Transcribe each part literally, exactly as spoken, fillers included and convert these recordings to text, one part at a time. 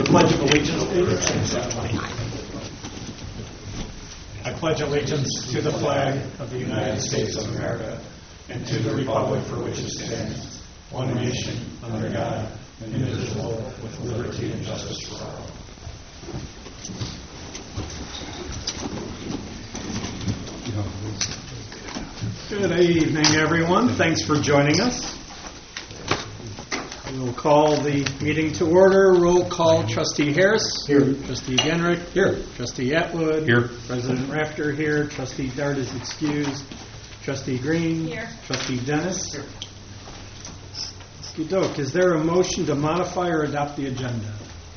the Pledge of Allegiance. I pledge allegiance to the flag of the United States of America and to the republic for which it stands, one nation, under God, indivisible, with liberty and justice for all. Good evening, everyone. Thanks for joining us. We'll call the meeting to order. Roll call. Trustee Harris. Here. Trustee Genrick. Here. Trustee Atwood. Here. President Rafter here. Trustee Dart is excused. Trustee Green. Here. Trustee Dennis. Here. Skidok, is there a motion to modify or adopt the agenda?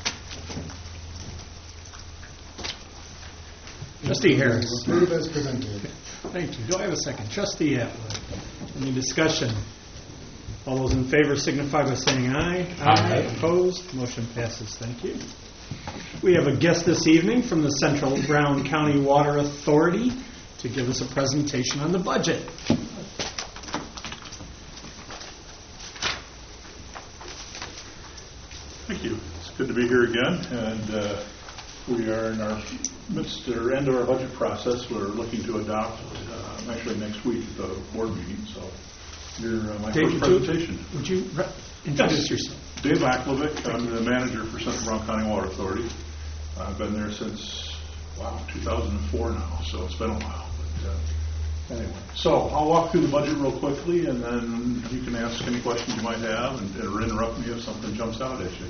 Trustee Harris. Approve as presented. Thank you. Do I have a second? Trustee Atwood. Any discussion? All those in favor signify by saying aye. Aye. Opposed? Motion passes. Thank you. We have a guest this evening from the Central Brown County Water Authority to give us a presentation on the budget. Thank you. It's good to be here again, and uh, we are in our midst or end of our budget process. We're looking to adopt uh, actually next week at the board meeting. So, you're uh, my Dave, first would presentation. You, would you re- introduce yes. yourself? Dave Aklovic. I'm the manager for Central Brown County Water Authority. I've been there since wow two thousand four now, so it's been a while. But, uh, anyway, so I'll walk through the budget real quickly, and then you can ask any questions you might have, and, or interrupt me if something jumps out at you.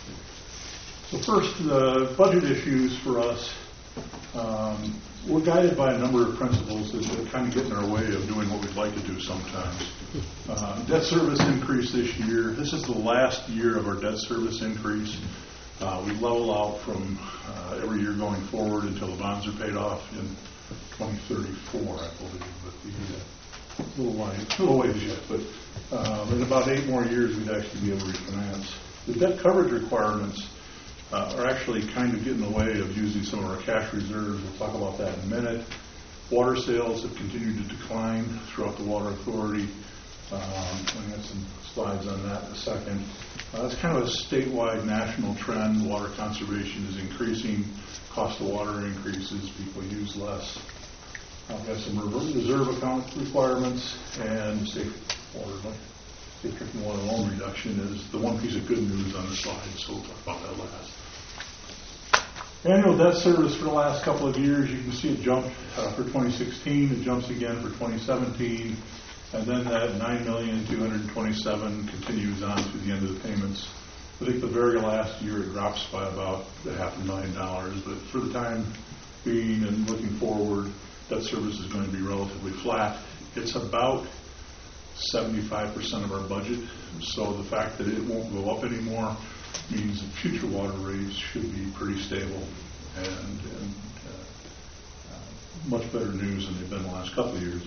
So first, the budget issues for us, um, we're guided by a number of principles that, that kind of get in our way of doing what we'd like to do sometimes. Uh, debt service increase this year. This is the last year of our debt service increase. Uh, we level out from uh, every year going forward until the bonds are paid off in twenty thirty-four, I believe. But the, uh, a little line, a little ways yet. But uh, in about eight more years, we'd actually be able to refinance. The debt coverage requirements Uh, are actually kind of getting in the way of using some of our cash reserves. We'll talk about that in a minute. Water sales have continued to decline throughout the Water Authority. Um, I got some slides on that in a second. Uh, it's kind of a statewide national trend. Water conservation is increasing. Cost of water increases. People use less. Uh, we have some reserve account requirements, and safe water, safe drinking water loan reduction is the one piece of good news on the slide, so we'll talk about that last. Annual debt service for the last couple of years, you can see it jumped uh, for twenty sixteen, it jumps again for twenty seventeen, and then that nine million two hundred twenty-seven continues on through the end of the payments. I think the very last year it drops by about a half a million dollars, but for the time being and looking forward, debt service is going to be relatively flat. It's about seventy-five percent of our budget, so the fact that it won't go up anymore means that future water rates should be pretty stable and, and uh, uh, much better news than they've been the last couple of years.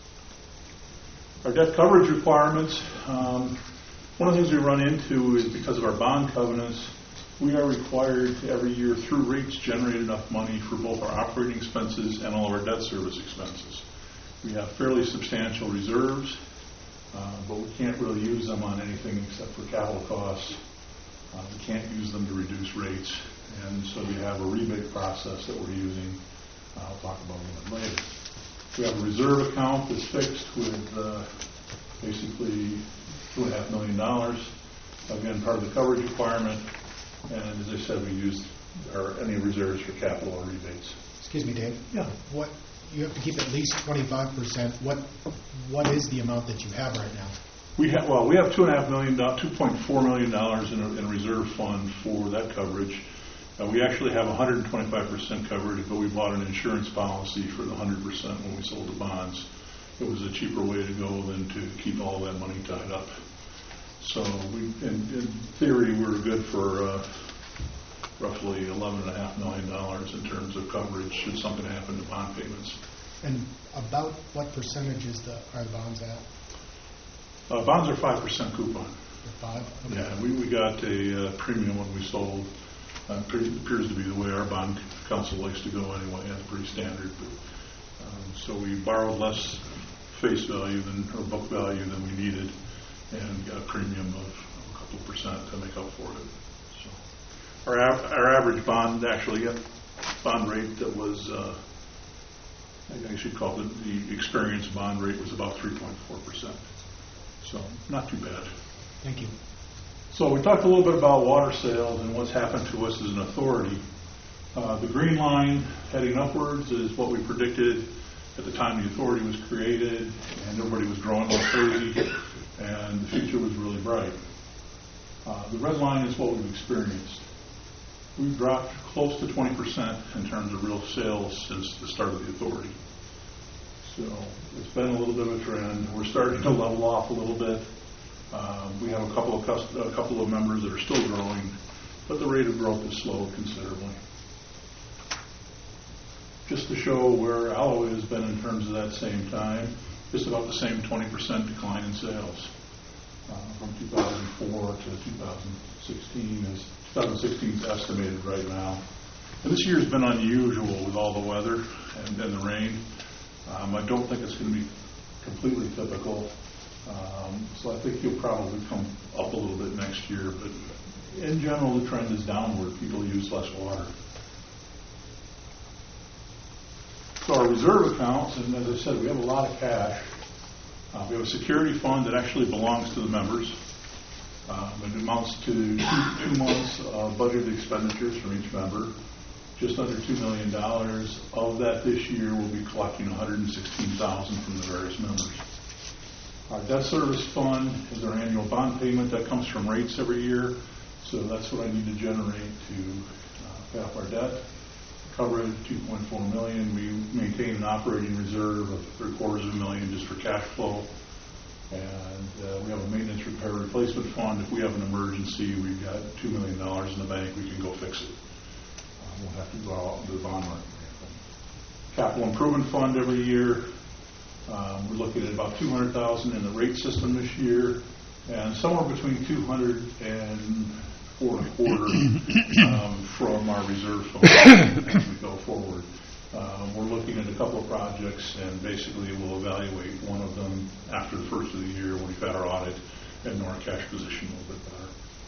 Our debt coverage requirements, um, one of the things we run into is because of our bond covenants, we are required to every year through rates generate enough money for both our operating expenses and all of our debt service expenses. We have fairly substantial reserves, uh, but we can't really use them on anything except for capital costs. Uh, we can't use them to reduce rates, and so we have a rebate process that we're using. Uh, I'll talk about it a little later. We have a reserve account that's fixed with uh, basically two and a half million dollars. Again, part of the coverage requirement, and as I said, we use our any reserves for capital or rebates. Excuse me, Dave. Yeah. What you have to keep at least twenty-five percent. What what is the amount that you have right now? We have well, we have two and a half million, two point four million dollars in a, in a reserve fund for that coverage. Uh, we actually have one hundred twenty-five percent coverage, but we bought an insurance policy for the one hundred percent when we sold the bonds. It was a cheaper way to go than to keep all that money tied up. So, we, in, in theory, we're good for uh, roughly eleven and a half million dollars in terms of coverage should something happen to bond payments. And about what percentage is the are the bonds at? Uh, bonds are five percent coupon. Five? Okay. Yeah, we, we got a uh, premium when we sold. Uh, appears to be the way our bond council likes to go anyway. That's pretty standard. But, um, so we borrowed less face value than or book value than we needed, and got a premium of a couple percent to make up for it. So Our, av- our average bond, actually, uh, bond rate that was, uh, I should call it, the experience bond rate was about three point four percent. So, not too bad. Thank you. So we talked a little bit about water sales and what's happened to us as an authority. Uh, the green line heading upwards is what we predicted at the time the authority was created, and everybody was growing like crazy, and the future was really bright. Uh, the red line is what we've experienced. We've dropped close to twenty percent in terms of real sales since the start of the authority. So it's been a little bit of a trend. We're starting to level off a little bit. Um, we have a couple of cust- a couple of members that are still growing, but the rate of growth has slowed considerably. Just to show where Alloy has been in terms of that same time, just about the same twenty percent decline in sales uh, from two thousand four to two thousand sixteen. Is two thousand sixteen is estimated right now. And this year has been unusual with all the weather and, and the rain. Um, I don't think it's going to be completely typical. Um, so I think you'll probably come up a little bit next year, but in general the trend is downward. People use less water. So our reserve accounts, and as I said, we have a lot of cash. Uh, we have a security fund that actually belongs to the members. Um, it amounts to two, two months of budgeted expenditures from each member, just under two million dollars. Of that this year, we'll be collecting one hundred sixteen thousand dollars from the various members. Our debt service fund is our annual bond payment that comes from rates every year. So that's what I need to generate to uh, pay off our debt. Coverage, two point four million dollars. We maintain an operating reserve of three quarters of a million just for cash flow. And uh, we have a maintenance repair replacement fund. If we have an emergency, we've got two million dollars in the bank, we can go fix it. Uh, we won't have to go out into the bond market. Capital improvement fund every year. Um, we're looking at about two hundred thousand dollars in the rate system this year, and somewhere between two hundred and four and a quarter um, from our reserve fund as we go forward. Uh, we're looking at a couple of projects, and basically we'll evaluate one of them after the first of the year when we've had our audit and know our cash position a little bit better.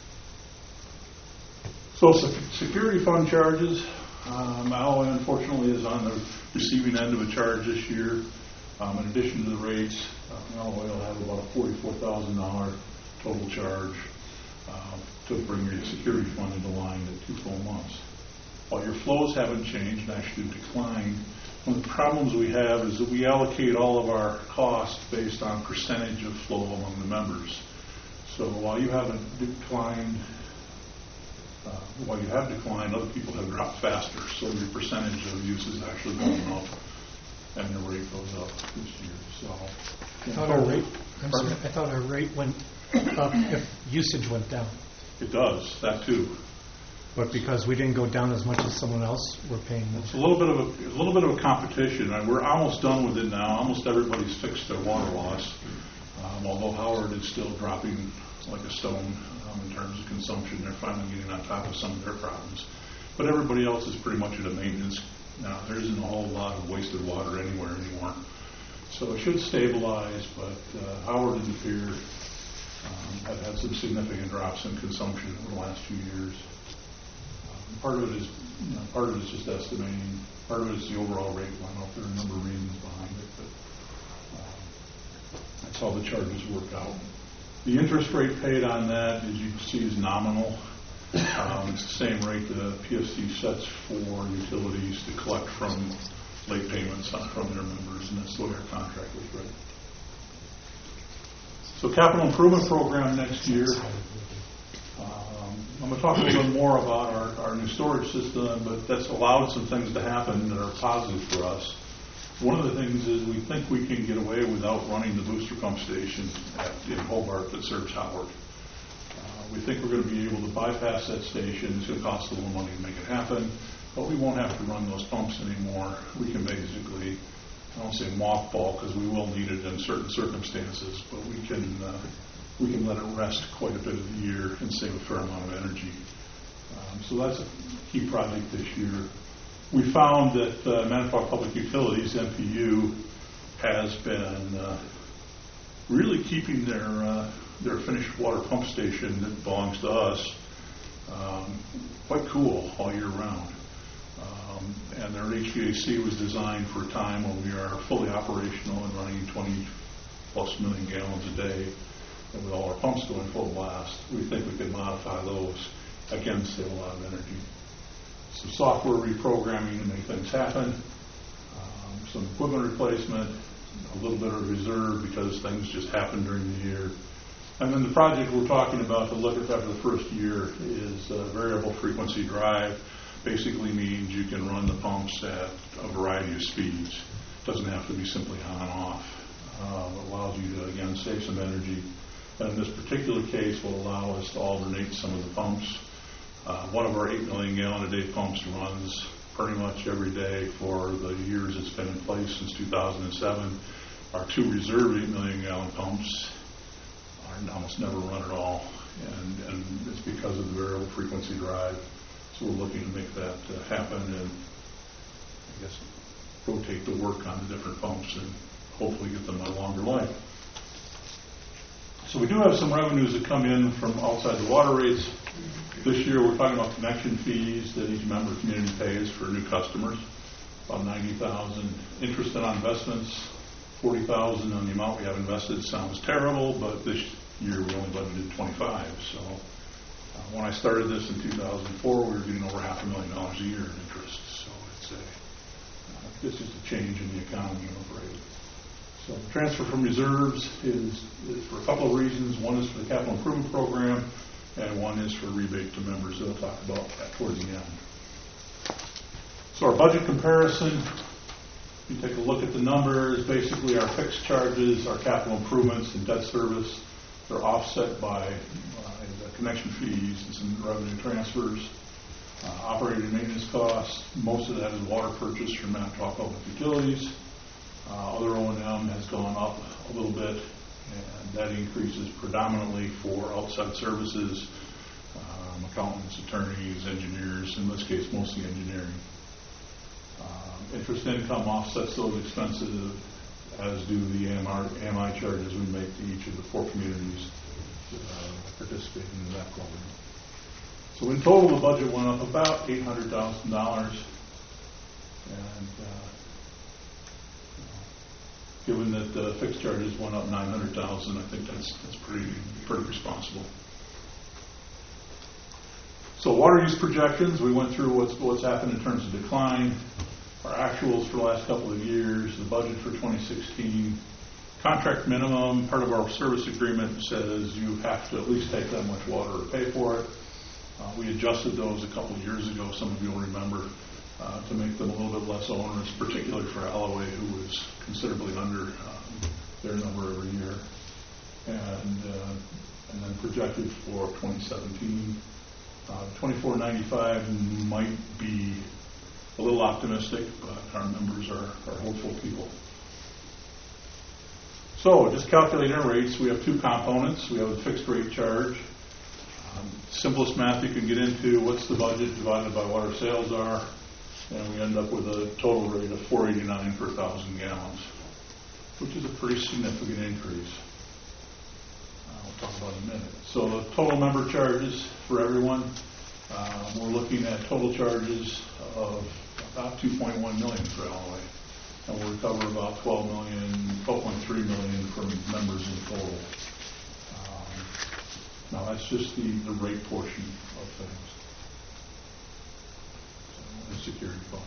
So sec- security fund charges. Um, Alloy, unfortunately, is on the receiving end of a charge this year. Um, in addition to the rates, uh, Alloy will have about a forty-four thousand dollars total charge uh, to bring your security fund into line at two full months. While your flows haven't changed and actually declined, one of the problems we have is that we allocate all of our costs based on percentage of flow among the members. So while you haven't declined, uh, while you have declined, other people have dropped faster. So your percentage of use is actually going up, and the rate goes up this year. So I thought our rate, I'm sorry, I thought our rate went up if usage went down. It does, that too. But because we didn't go down as much as someone else, we're paying more. It's a little bit of a, a little bit of a competition. And we're almost done with it now. Almost everybody's fixed their water loss, um, although Howard is still dropping like a stone um, in terms of consumption. They're finally getting on top of some of their problems. But everybody else is pretty much at a maintenance. Now, there isn't a whole lot of wasted water anywhere anymore. So it should stabilize, but uh, Howard and De Pere um, have had some significant drops in consumption over the last few years. Um, part of it is, you know, part of it is just estimating. Part of it is the overall rate went up. There are a number of reasons behind it, but um, that's how the charges work out. The interest rate paid on that, as you can see, is nominal. Um, it's the same rate the P S C sets for utilities to collect from late payments on, from their members, and that's the way our contract was written. So capital improvement program next year. Um, I'm going to talk a little bit more about our, our new storage system, but that's allowed some things to happen that are positive for us. One of the things is we think we can get away without running the booster pump station at, in Hobart that serves Howard. Uh, we think we're going to be able to bypass that station. It's going to cost a little money to make it happen, but we won't have to run those pumps anymore. We can basically, I don't say mothball because we will need it in certain circumstances, but we can uh, we can let it rest quite a bit of the year and save a fair amount of energy. Um, so that's a key project this year. We found that uh, Manitowoc Public Utilities, M P U, has been uh, really keeping their uh, their finished water pump station that belongs to us um, quite cool all year round. Um, and their H V A C was designed for a time when we are fully operational and running twenty plus million gallons a day. And with all our pumps going full blast, we think we could modify those, again, save a lot of energy. Some software reprogramming to make things happen, um, some equipment replacement, a little bit of reserve because things just happen during the year. And then the project we're talking about to look at after the first year is a variable frequency drive. Basically means you can run the pumps at a variety of speeds. Doesn't have to be simply on and off. Uh, it allows you to, again, save some energy. And in this particular case will allow us to alternate some of the pumps. Uh, one of our eight million gallon a day pumps runs pretty much every day for the years it's been in place since two thousand seven. Our two reserve eight million gallon pumps are almost never run at all, and, and it's because of the variable frequency drive. So we're looking to make that uh, happen and, I guess, rotate the work on the different pumps and hopefully get them a longer life. So we do have some revenues that come in from outside the water rates. This year we're talking about connection fees that each member community pays for new customers, about ninety thousand dollars. Interest on investments, forty thousand dollars on the amount we have invested. Sounds terrible, but this year we only budgeted twenty-five. So uh, when I started this in two thousand four, we were getting over half a million dollars a year in interest. So it's a, uh, it's just a change in the economy of rate. So transfer from reserves is, is for a couple of reasons. One is for the capital improvement program, and one is for rebate to members. They'll talk about that towards the end. So our budget comparison, if you take a look at the numbers, basically our fixed charges, our capital improvements and debt service, they're offset by uh, the connection fees and some revenue transfers. Uh, operating and maintenance costs, most of that is water purchase from Manitowoc Public Utilities. Uh, other O and M has gone up a little bit, and that increase is predominantly for outside services, um, accountants, attorneys, engineers, in this case mostly engineering. Uh, interest income offsets those expenses, as do the A M I charges we make to each of the four communities uh, participating in that program. So in total, the budget went up about eight hundred thousand dollars, and uh, given that the fixed charges went up nine hundred thousand dollars, I think that's that's pretty pretty responsible. So water use projections, we went through what's what's happened in terms of decline, our actuals for the last couple of years, the budget for twenty sixteen. Contract minimum, part of our service agreement says you have to at least take that much water to pay for it. Uh, we adjusted those a couple of years ago, some of you will remember, uh, to make them a little bit less onerous, particularly for Alloway, who was considerably under um, their number every year. And, uh, and then projected for twenty seventeen. Uh, twenty-four ninety-five might be a little optimistic, but our members are, are hopeful people. So just calculating our rates, we have two components. We have a fixed rate charge. Um, simplest math you can get into, what's the budget divided by what our sales are, and we end up with a total rate of four eighty-nine per thousand gallons, which is a pretty significant increase. Uh, we'll talk about in a minute. So the total member charges for everyone, uh, we're looking at total charges of about two point one million dollars for Alloway, and we'll recover about twelve million dollars, twelve point three million dollars from members in total. Now that's just the, the rate portion of things. So, the security fund.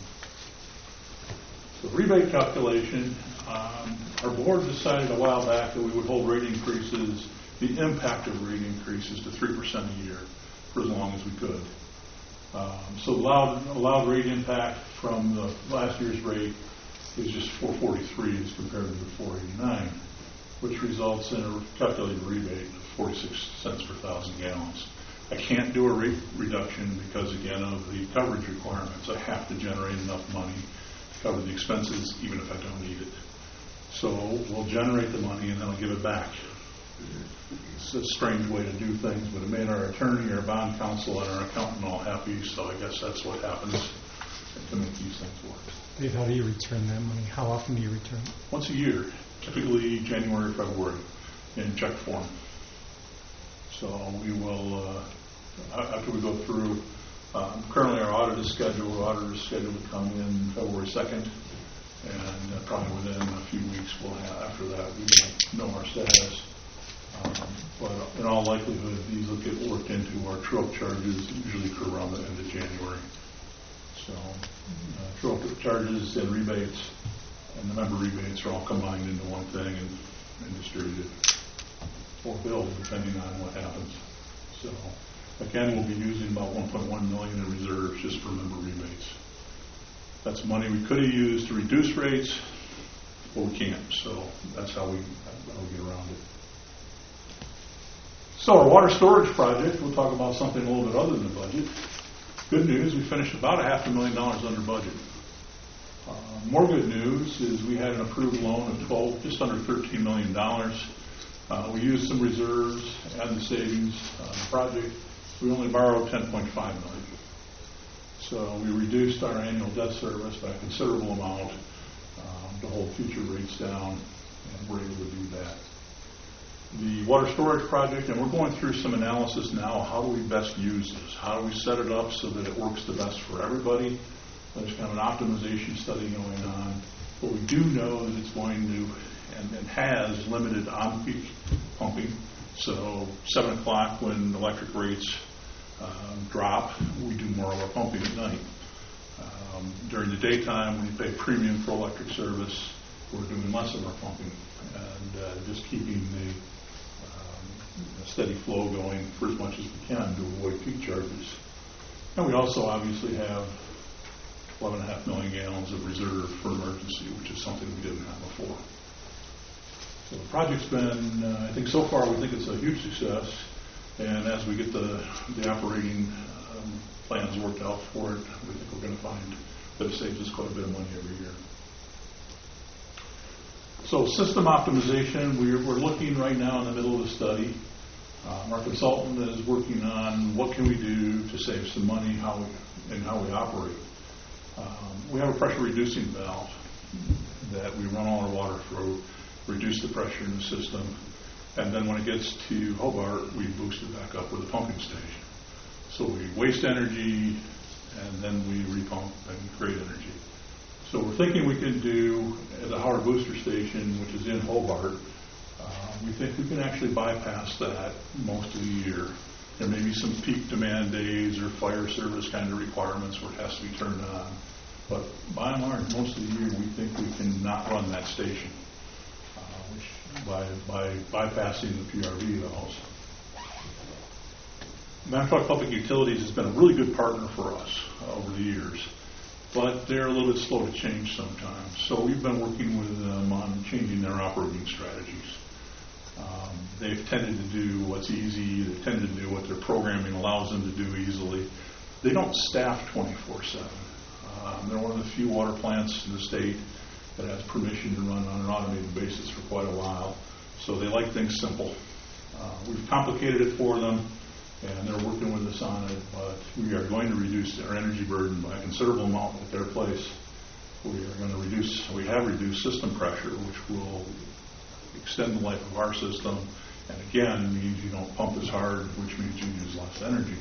So rebate calculation, um, our board decided a while back that we would hold rate increases, the impact of rate increases, to three percent a year for as long as we could. Um, so allowed, allowed rate impact from the last year's rate is just four forty-three as compared to the four eighty-nine, which results in a calculated rebate of forty-six cents per thousand gallons. I can't do a rate reduction because, again, of the coverage requirements. I have to generate enough money to cover the expenses, even if I don't need it. So we'll generate the money and then I'll give it back. It's a strange way to do things, but it made our attorney, our bond counsel, and our accountant all happy, so I guess that's what happens to make these things work. Dave, how do you return that money? How often do you return it? Once a year, typically January, February, in check form. So we will uh, after we go through. Um, currently, our audit is scheduled. Our auditor is scheduled to come in February second, and uh, probably within a few weeks, we'll have, after that, we will know our status. Um, but in all likelihood, these will get worked into our true-up charges, usually occur around the end of January. So, uh, true-up charges and rebates, and the member rebates are all combined into one thing and, and distributed or billed, depending on what happens. So, again, we'll be using about one point one million dollars in reserves just for member rebates. That's money we could have used to reduce rates, but we can't. So that's how we, how we get around it. So our water storage project, we'll talk about something a little bit other than the budget. Good news, we finished about a half a million dollars under budget. Uh, more good news is we had an approved loan of twelve, just under thirteen million dollars. Uh, we used some reserves and the savings on the project. We only borrowed ten point five million dollars. So we reduced our annual debt service by a considerable amount um, to hold future rates down, and we're able to do that. The water storage project, and we're going through some analysis now. How do we best use this? How do we set it up so that it works the best for everybody? There's kind of an optimization study going on. But we do know that it's going to, and, and has, limited on-peak pumping. So seven o'clock when electric rates um, drop, we do more of our pumping at night. Um, during the daytime, when you pay premium for electric service, we're doing less of our pumping and uh, just keeping the um, steady flow going for as much as we can to avoid peak charges. And we also obviously have eleven point five million gallons of reserve for emergency, which is something we didn't have before. So the project's been, uh, I think so far we think it's a huge success, and as we get the, the operating um, plans worked out for it, we think we're going to find that it saves us quite a bit of money every year. So system optimization, we're, we're looking right now in the middle of the study. Um, our consultant is working on what can we do to save some money, how we, and how we operate. Um, we have a pressure reducing valve that we run all our water through, reduce the pressure in the system, and then when it gets to Hobart, we boost it back up with a pumping station. So we waste energy, and then we repump and create energy. So we're thinking we can do, at the Howard Booster Station, which is in Hobart, uh, we think we can actually bypass that most of the year. There may be some peak demand days or fire service kind of requirements where it has to be turned on. But by and large, most of the year, we think we can not run that station uh, which by, by bypassing the P R V valves. Manitowoc Public Utilities has been a really good partner for us uh, over the years, but they're a little bit slow to change sometimes. So we've been working with them on changing their operating strategies. Um, they've tended to do what's easy. They've tended to do what their programming allows them to do easily. They don't staff twenty-four seven. Um, they're one of the few water plants in the state that has permission to run on an automated basis for quite a while. So they like things simple. Uh, we've complicated it for them, and they're working with us on it, but we are going to reduce their energy burden by a considerable amount at their place. We are going to reduce, we have reduced system pressure, which will extend the life of our system, and again, means you don't pump as hard, which means you use less energy.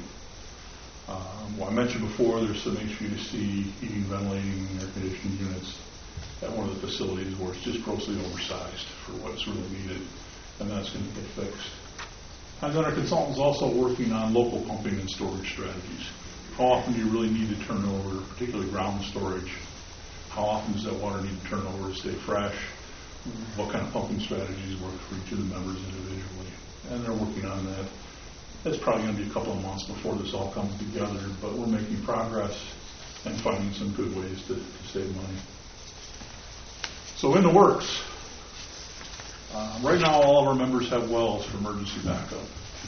Um, well, I mentioned before, there's some H V A C, heating, ventilating, air conditioning units at one of the facilities where it's just grossly oversized for what's really needed, and that's going to get fixed. And then our consultant's also working on local pumping and storage strategies. How often do you really need to turn over, particularly ground storage? How often does that water need to turn over to stay fresh? What kind of pumping strategies work for each of the members individually? And they're working on that. It's probably going to be a couple of months before this all comes together, but we're making progress and finding some good ways to, to save money. So in the works, uh, right now all of our members have wells for emergency backup.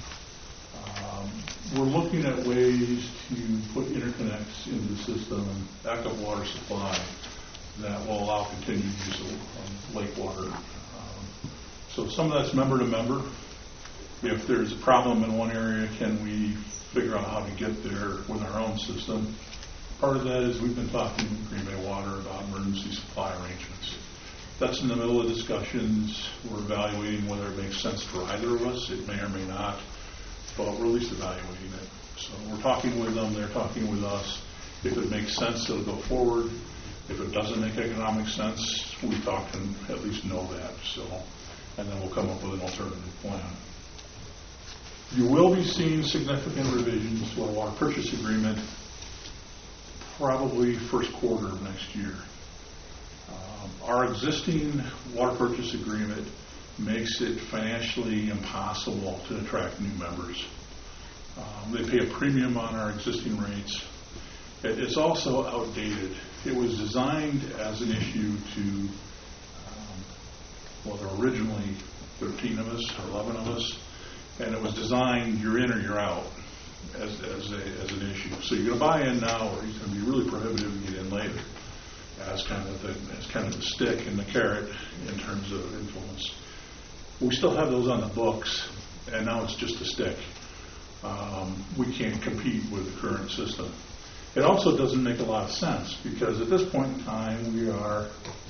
Um, we're looking at ways to put interconnects into the system, backup water supply that will allow continued use of um, lake water. Um, so some of that's member to member. If there's a problem in one area, can we figure out how to get there with our own system? Part of that is we've been talking to Green Bay Water about emergency supply arrangements. That's in the middle of discussions. We're evaluating whether it makes sense for either of us. It may or may not, but we're at least evaluating it. So we're talking with them, they're talking with us. If it makes sense, it'll go forward. If it doesn't make economic sense, we talk and at least know that. So, and then we'll come up with an alternative plan. You will be seeing significant revisions to our water purchase agreement probably first quarter of next year. Um, our existing water purchase agreement makes it financially impossible to attract new members. Um, they pay a premium on our existing rates. It, it's also outdated. It was designed as an issue to, um, well, there were originally thirteen of us or eleven of us, and it was designed you're in or you're out as, as, a, as an issue. So you're going to buy in now, or it's going to be really prohibitive to get in later, as kind of the, as kind of the stick and the carrot in terms of influence. We still have those on the books, and now it's just a stick. Um, we can't compete with the current system. It also doesn't make a lot of sense because at this point in time we are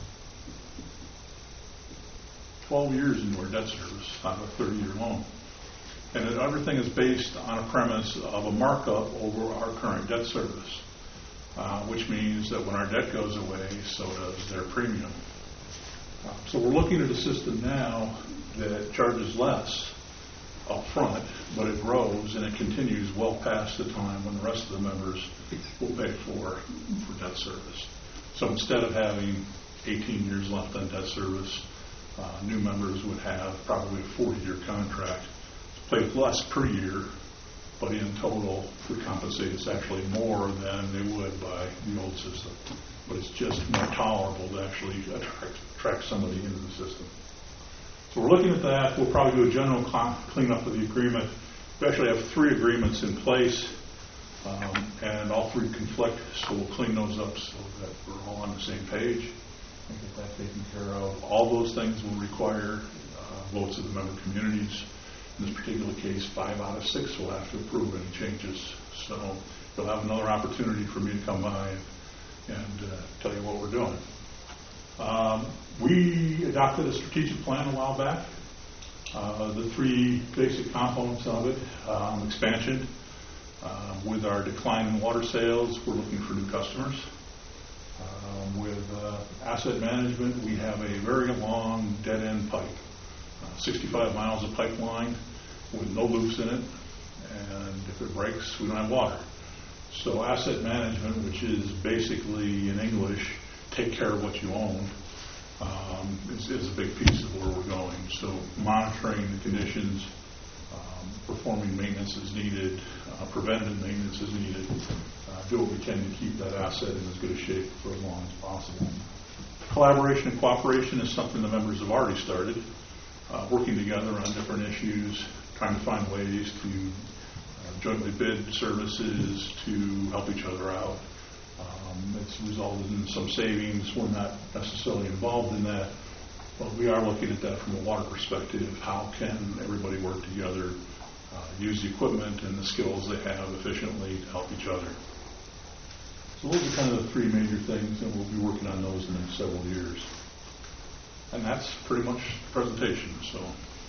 twelve years into our debt service on a thirty-year loan. And it, everything is based on a premise of a markup over our current debt service, uh, which means that when our debt goes away, so does their premium. Uh, so we're looking at a system now that charges less up front, but it grows and it continues well past the time when the rest of the members will pay for, for debt service. So instead of having eighteen years left on debt service, uh, new members would have probably a forty-year contract, pay less per year, but in total would compensate us actually more than they would by the old system. But it's just more tolerable to actually attract, attract somebody into the system. So we're looking at that. We'll probably do a general cleanup of the agreement. We actually have three agreements in place, um, and all three conflict, so we'll clean those up so that we're all on the same page and get that taken care of. All those things will require uh, votes of the member communities. In this particular case, five out of six will have to approve any changes. So you'll have another opportunity for me to come by and, and uh, tell you what we're doing. Um, we adopted a strategic plan a while back. Uh, the three basic components of it, um, expansion. Uh, with our decline in water sales, we're looking for new customers. Um, with uh, asset management, we have a very long dead-end pipe. Uh, sixty-five miles of pipeline with no loops in it, and if it breaks, we don't have water. So asset management, which is basically in English, take care of what you own, um, is, is a big piece of where we're going. So monitoring the conditions, um, performing maintenance as needed, uh, preventative maintenance as needed, uh, do what we can to keep that asset in as good a shape for as long as possible. Collaboration and cooperation is something the members have already started, uh, working together on different issues, trying to find ways to uh, jointly bid services to help each other out. Um, it's resulted in some savings. We're not necessarily involved in that, but we are looking at that from a water perspective. How can everybody work together, uh, use the equipment and the skills they have efficiently to help each other? So those are kind of the three major things, and we'll be working on those in the next several years. And that's pretty much the presentation. So,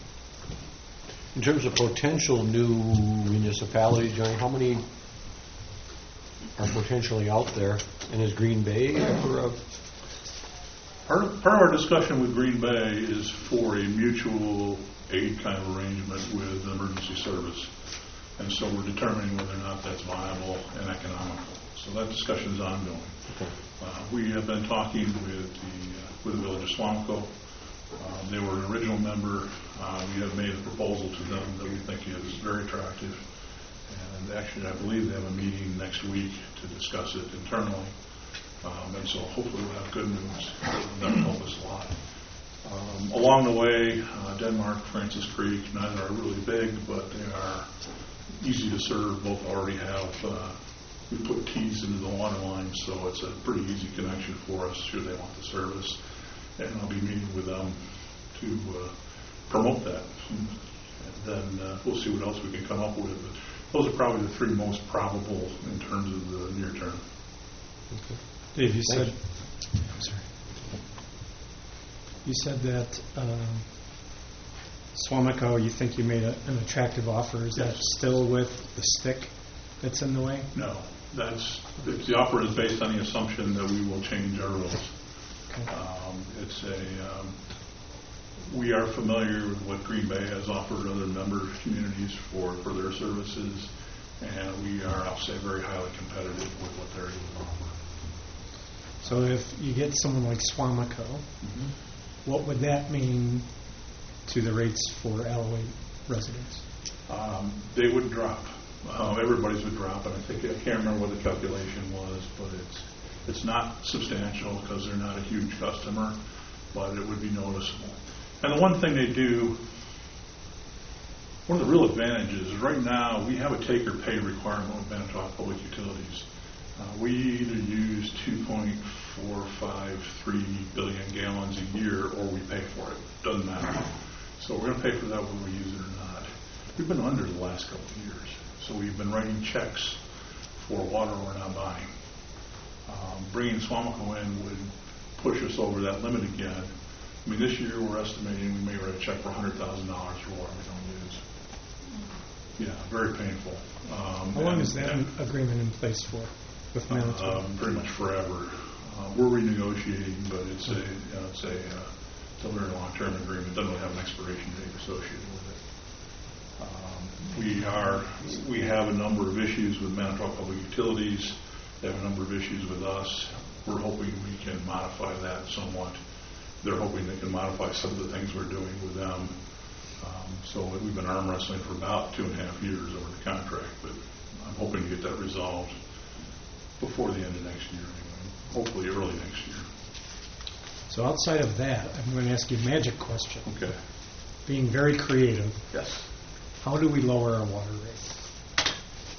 in terms of potential new municipalities, Johnny, how many are potentially out there? And is Green Bay ever a... Part of, part of our discussion with Green Bay is for a mutual aid kind of arrangement with emergency service. And so we're determining whether or not that's viable and economical. So that discussion is ongoing. Okay. Uh, we have been talking with the, uh, with the Village of Swamico. Uh, they were an original member. Uh, we have made a proposal to them that we think is very attractive. And actually, I believe they have a meeting next week to discuss it internally. Um, and so hopefully we'll have good news. That will help us a lot. Um, along the way, uh, Denmark, Francis Creek, neither are really big, but they are easy to serve. Both already have, uh, we put T's into the water line, so it's a pretty easy connection for us should they want the service. And I'll be meeting with them to uh, promote that. And then uh, we'll see what else we can come up with. But those are probably the three most probable in terms of the near term. Okay. Dave, you Thanks. said, I'm sorry. You said that um, Swamico, you think you made a, an attractive offer. Is Yes. that still with the stick? that's in the way? No, that's, it's, the offer is based on the assumption that we will change our rules. Okay. Um, It's a, um, we are familiar with what Green Bay has offered other member communities for, for their services, and we are, I'll say, very highly competitive with what they're able to offer. So if you get someone like Swamico, what would that mean to the rates for Alloway residents? Um, They would drop. Uh, Everybody's would drop, and I think, I can't remember what the calculation was, but it's, it's not substantial because they're not a huge customer, but it would be noticeable. And the one thing they do, one of the real advantages is right now we have a take or pay requirement with Manitowoc Public Utilities. Uh, we either use two point four five three billion gallons a year or we pay for it. Doesn't matter. So we're going to pay for that whether we use it or not. We've been under the last couple of years. So we've been writing checks for water we're not buying. Um, bringing Swamico in would push us over that limit again. I mean, this year we're estimating we may write a check for one hundred thousand dollars for water we don't use. Yeah, very painful. Um, How long and- is that and- agreement in place for with Manitowoc? um, pretty much forever. Uh, we're renegotiating, but it's a, you know, it's a, uh, it's a very long-term agreement. Doesn't really have an expiration date associated with it. Um, we are, we have a number of issues with Manitowoc Public Utilities. They have a number of issues with us. We're hoping we can modify that somewhat. They're hoping they can modify some of the things we're doing with them. Um, so we've been arm wrestling for about two and a half years over the contract, but I'm hoping to get that resolved before the end of next year, anyway. Hopefully early next year. So outside of that, I'm going to ask you a magic question. Okay. Being very creative, Yes. how do we lower our water rate?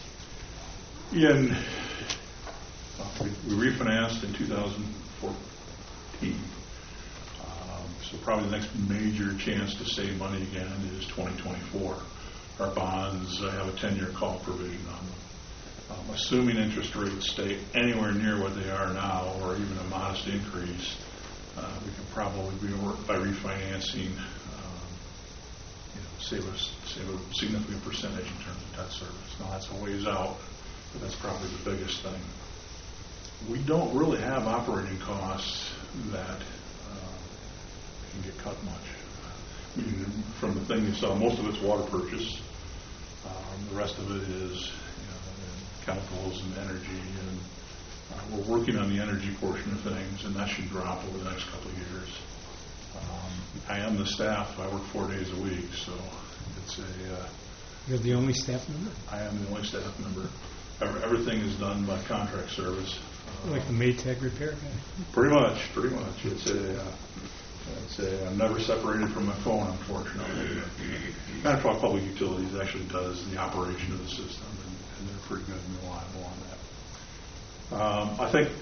In, uh, we, we refinanced in two thousand fourteen. Um, so probably the next major chance to save money again is twenty twenty-four. Our bonds uh, have a ten-year call provision on them. Um, assuming interest rates stay anywhere near what they are now, or even a modest increase, uh, we can probably be work by refinancing, um, you know, save us save a significant percentage in terms of debt service. Now that's a ways out, but that's probably the biggest thing. We don't really have operating costs that uh, can get cut much. I mean, from the thing you saw, most of it's water purchase. Um, the rest of it is, you know, chemicals and energy, and uh, we're working on the energy portion of things, and that should drop over the next couple of years. Um, I am the staff. I work four days a week, so it's a. Uh, You're the only staff member? I am the only staff member. Ev- Everything is done by contract service. Uh, Like the Maytag repair guy? Pretty much, pretty much. It's a. Uh, it's a I'm never separated from my phone, unfortunately. Manitowoc Public Utilities actually does the operation of the system, and, and they're pretty good and reliable on that. Um, I think,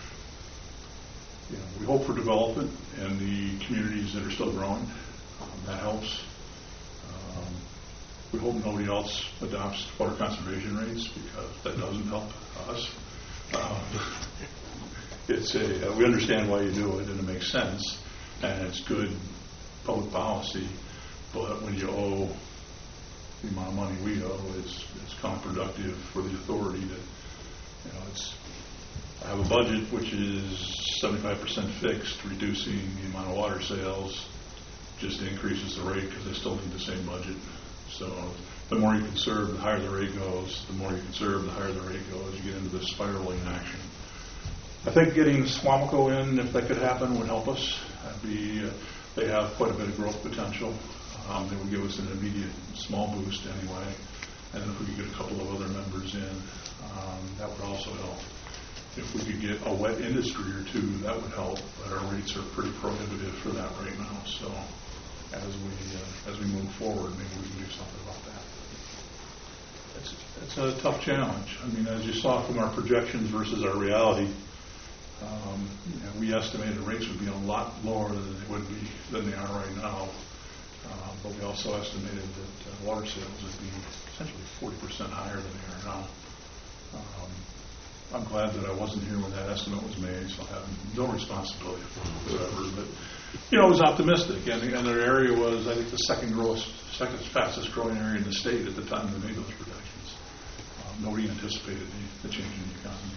you know, we hope for development in the communities that are still growing. Um, that helps. Um, we hope nobody else adopts water conservation rates because that doesn't help us. Um, it's a, uh, we understand why you do it, and it makes sense, and it's good public policy. But when you owe the amount of money we owe, it's it's counterproductive for the authority to, you know, it's. I have a budget which is seventy-five percent fixed, reducing the amount of water sales just increases the rate because I still need the same budget. So the more you conserve, the higher the rate goes. The more you conserve, the higher the rate goes. You get into this spiraling action. I think getting Swamico in, if that could happen, would help us. That'd be, uh, they have quite a bit of growth potential. Um, they would give us an immediate small boost anyway. And then if we could get a couple of other members in, um, that would also help. If we could get a wet industry or two, that would help. But our rates are pretty prohibitive for that right now. So as we uh, as we move forward, maybe we can do something about that. It's, it's a tough challenge. I mean, as you saw from our projections versus our reality, um, you know, we estimated rates would be a lot lower than they would be than they are right now. Uh, but we also estimated that uh, water sales would be essentially forty percent higher than they are now. Um, I'm glad that I wasn't here when that estimate was made, so I have no responsibility for it whatsoever. But, you know, it was optimistic, and, and their area was, I think, the second growth, second fastest growing area in the state at the time they made those projections. Um, nobody anticipated the, the change in the economy.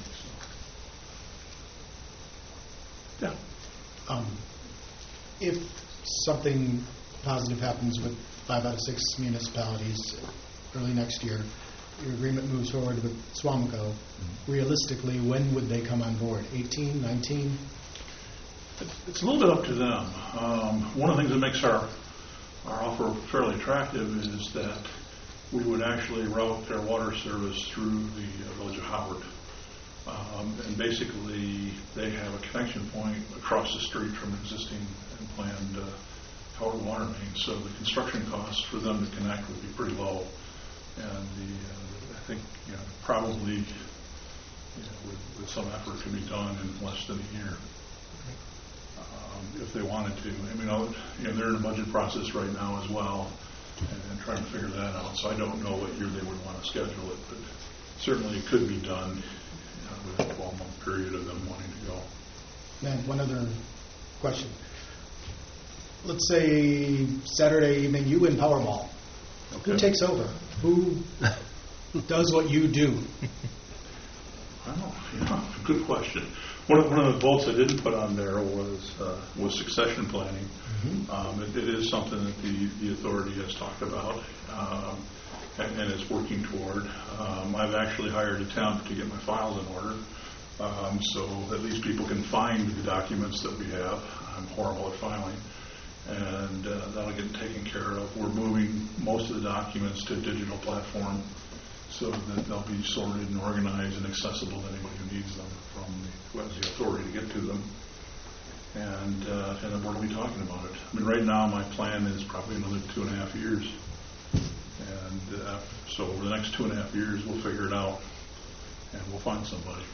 So. Yeah. Um, If something positive happens with five out of six municipalities early next year, your agreement moves forward with Swamico, realistically, when would they come on board? eighteen, nineteen? It's, it's a little bit up to them. Um, one of the things that makes our our offer fairly attractive is that we would actually route their water service through the uh, village of Howard. Um, and basically, they have a connection point across the street from an existing and planned uh, Howard water main. So the construction costs for them to connect would be pretty low. And the, uh, I think, you know, probably, you know, with, with some effort, can be done in less than a year. Um, if they wanted to. I mean, you know, they're in a budget process right now as well, and, and trying to figure that out. So I don't know what year they would want to schedule it, but certainly it could be done, you know, within a twelve-month period of them wanting to go. And one other question. Let's say Saturday evening you win Powerball. Okay. Who takes over? Who does what you do? Well, yeah, good question. One of, one of the votes I didn't put on there was uh, was succession planning. Mm-hmm. um, it, it is something that the, the authority has talked about um, and, and is working toward. Um, I've actually hired a temp to get my files in order, um, so at least people can find the documents that we have. I'm horrible at filing, and uh, that'll get taken care of. We're moving most of the documents to a digital platform, so that they'll be sorted and organized and accessible to anybody who needs them, from the, who has the authority to get to them. And uh, and the board will be talking about it. I mean, right now my plan is probably another two and a half years. And uh, so over the next two and a half years, we'll figure it out, and we'll find somebody.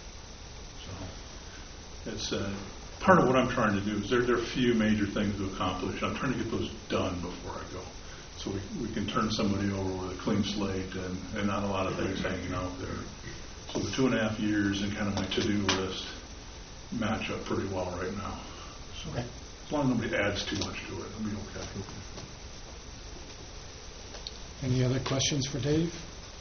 So it's uh, part of what I'm trying to do is there, there are a few major things to accomplish. I'm trying to get those done before I go, so we, we can turn somebody over with a clean slate and, and not a lot of things hanging out there. So the two and a half years and kind of my to-do list match up pretty well right now. So Okay. as long as nobody adds too much to it, it'll be okay. Any other questions for Dave?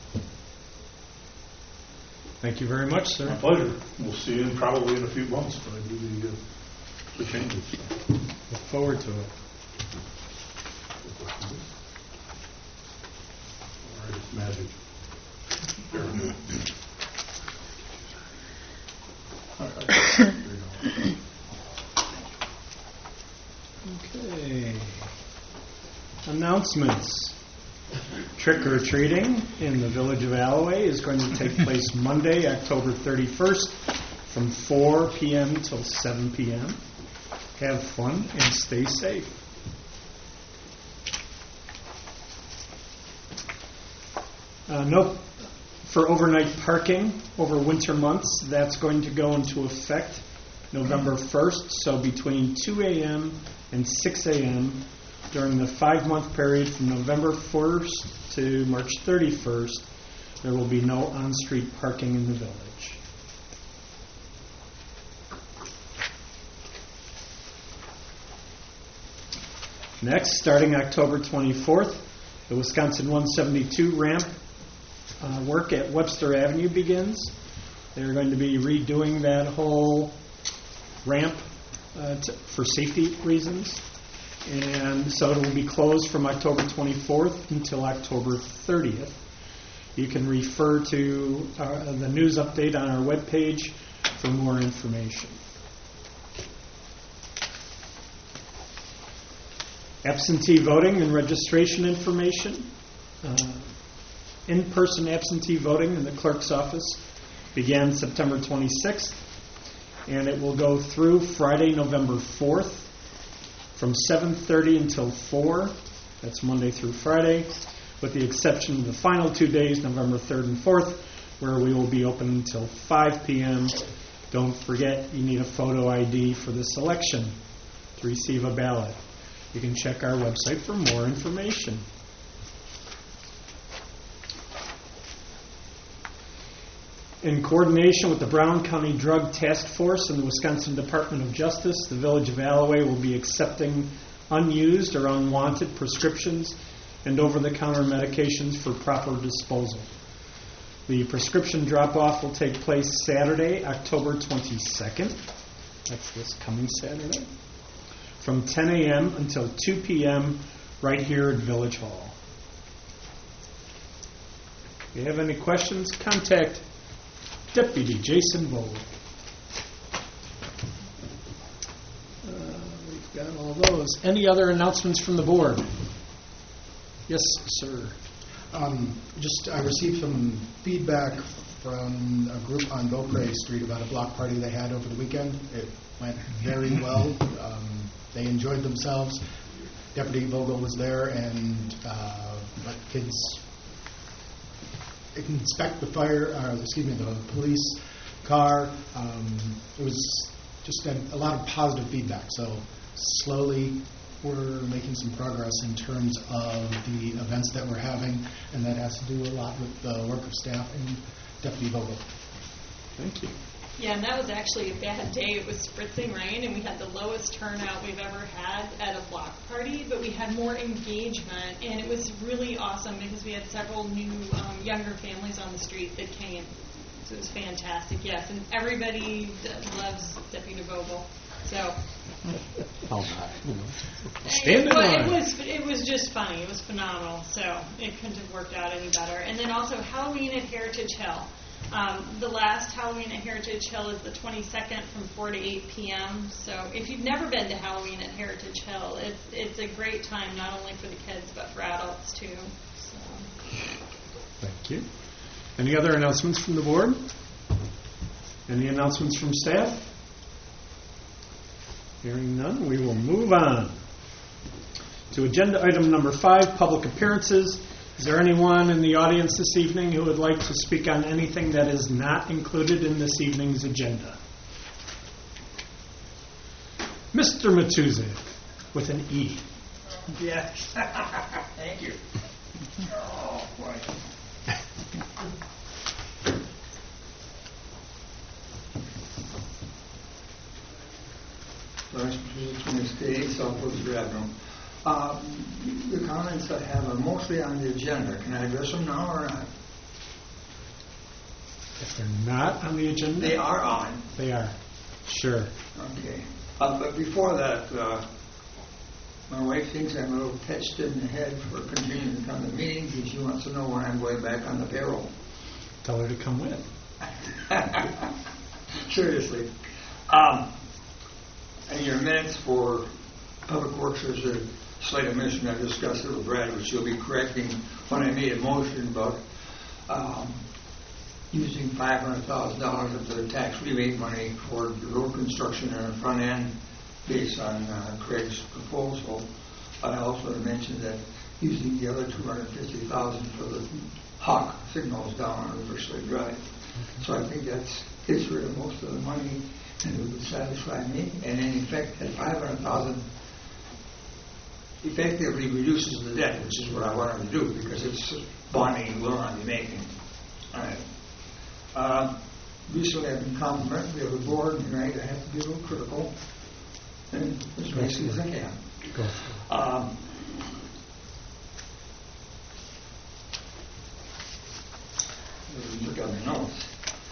Thank you very much, sir. My pleasure. We'll see you in probably in a few months when I do the, uh, the changes. Look forward to it. All right, it's magic. Very good. All right. There you go. Okay. Announcements. Trick or treating in the village of Alloway is going to take place Monday, October thirty-first from four p.m. till seven p.m. Have fun and stay safe. Uh, note for overnight parking over winter months, that's going to go into effect November first, so between two a.m. and six a.m. during the five-month period from November first to March thirty-first, there will be no on-street parking in the village. Next, starting October twenty-fourth, the Wisconsin one seventy-two ramp uh, work at Webster Avenue begins. They're going to be redoing that whole ramp uh, to, for safety reasons. And so it will be closed from October twenty-fourth until October thirtieth. You can refer to uh, the news update on our webpage for more information. Absentee voting and registration information. Uh, in-person absentee voting in the clerk's office began September twenty-sixth, and it will go through Friday, November fourth, from seven thirty until four. That's Monday through Friday, with the exception of the final two days, November third and fourth, where we will be open until five p.m. Don't forget, you need a photo I D for this election to receive a ballot. You can check our website for more information. In coordination with the Brown County Drug Task Force and the Wisconsin Department of Justice, the Village of Alloway will be accepting unused or unwanted prescriptions and over-the-counter medications for proper disposal. The prescription drop-off will take place Saturday, October twenty-second. That's this coming Saturday. From ten a.m. until two p.m. right here at Village Hall. If you have any questions, contact Deputy Jason Vogel. Uh, we've got all those. Any other announcements from the board? Yes, sir. Um, Just, I received some feedback from a group on Beaupre Street about a block party they had over the weekend. It went very well. Um, They enjoyed themselves. Deputy Vogel was there and uh, let kids inspect the fire, uh, excuse me, the police car. Um, It was just a a lot of positive feedback. So slowly, we're making some progress in terms of the events that we're having, and that has to do a lot with the work of staff and Deputy Vogel. Thank you. Yeah, and that was actually a bad day. It was spritzing rain, and we had the lowest turnout we've ever had at a block party, but we had more engagement, and it was really awesome because we had several new um, younger families on the street that came. So it was fantastic, yes, and everybody d- loves Deputy Vogel. So How not, you know. Stand in it, wa- line. it was it was just funny. It was phenomenal. So it couldn't have worked out any better. And then also Halloween at Heritage Hill. Um, the last Halloween at Heritage Hill is the twenty-second from four to eight p.m. So if you've never been to Halloween at Heritage Hill, it's it's a great time not only for the kids but for adults too. So. Thank you. Any other announcements from the board? Any announcements from staff? Hearing none, we will move on to agenda item number five, public appearances. Is there anyone in the audience this evening who would like to speak on anything that is not included in this evening's agenda? Mister Matuzik with an E. Yes. Thank you. Oh, boy. Lawrence Matuzik from the state, Southwoods Avenue. Uh, the comments I have are mostly on the agenda. Can I address them now or not? If they're not on the agenda? They are on. They are. Sure. Okay. Uh, but before that, uh, my wife thinks I'm a little touched in the head for continuing to come to meetings, and she wants to know when I'm going back on the payroll. Tell her to come with. Seriously. Um, in your minutes for Public Works, there's a slight omission. I discussed it with Brad, which you'll be correcting when I made a motion about um, using five hundred thousand dollars of the tax rebate money for the road construction on the front end based on uh, Craig's proposal. I also mentioned that using the other two hundred fifty thousand dollars for the Hawk signals down on Riverside Drive. Okay. So I think that's gets rid of most of the money and it would satisfy me. And in effect, at five hundred thousand dollars effectively reduces the debt, which is what I wanted to do because it's bonding we'll not be making. All right. Uh, recently I've been complimentary of the board, and tonight I have to be a little critical, and as nicely as I can. Go. Um, look at my notes.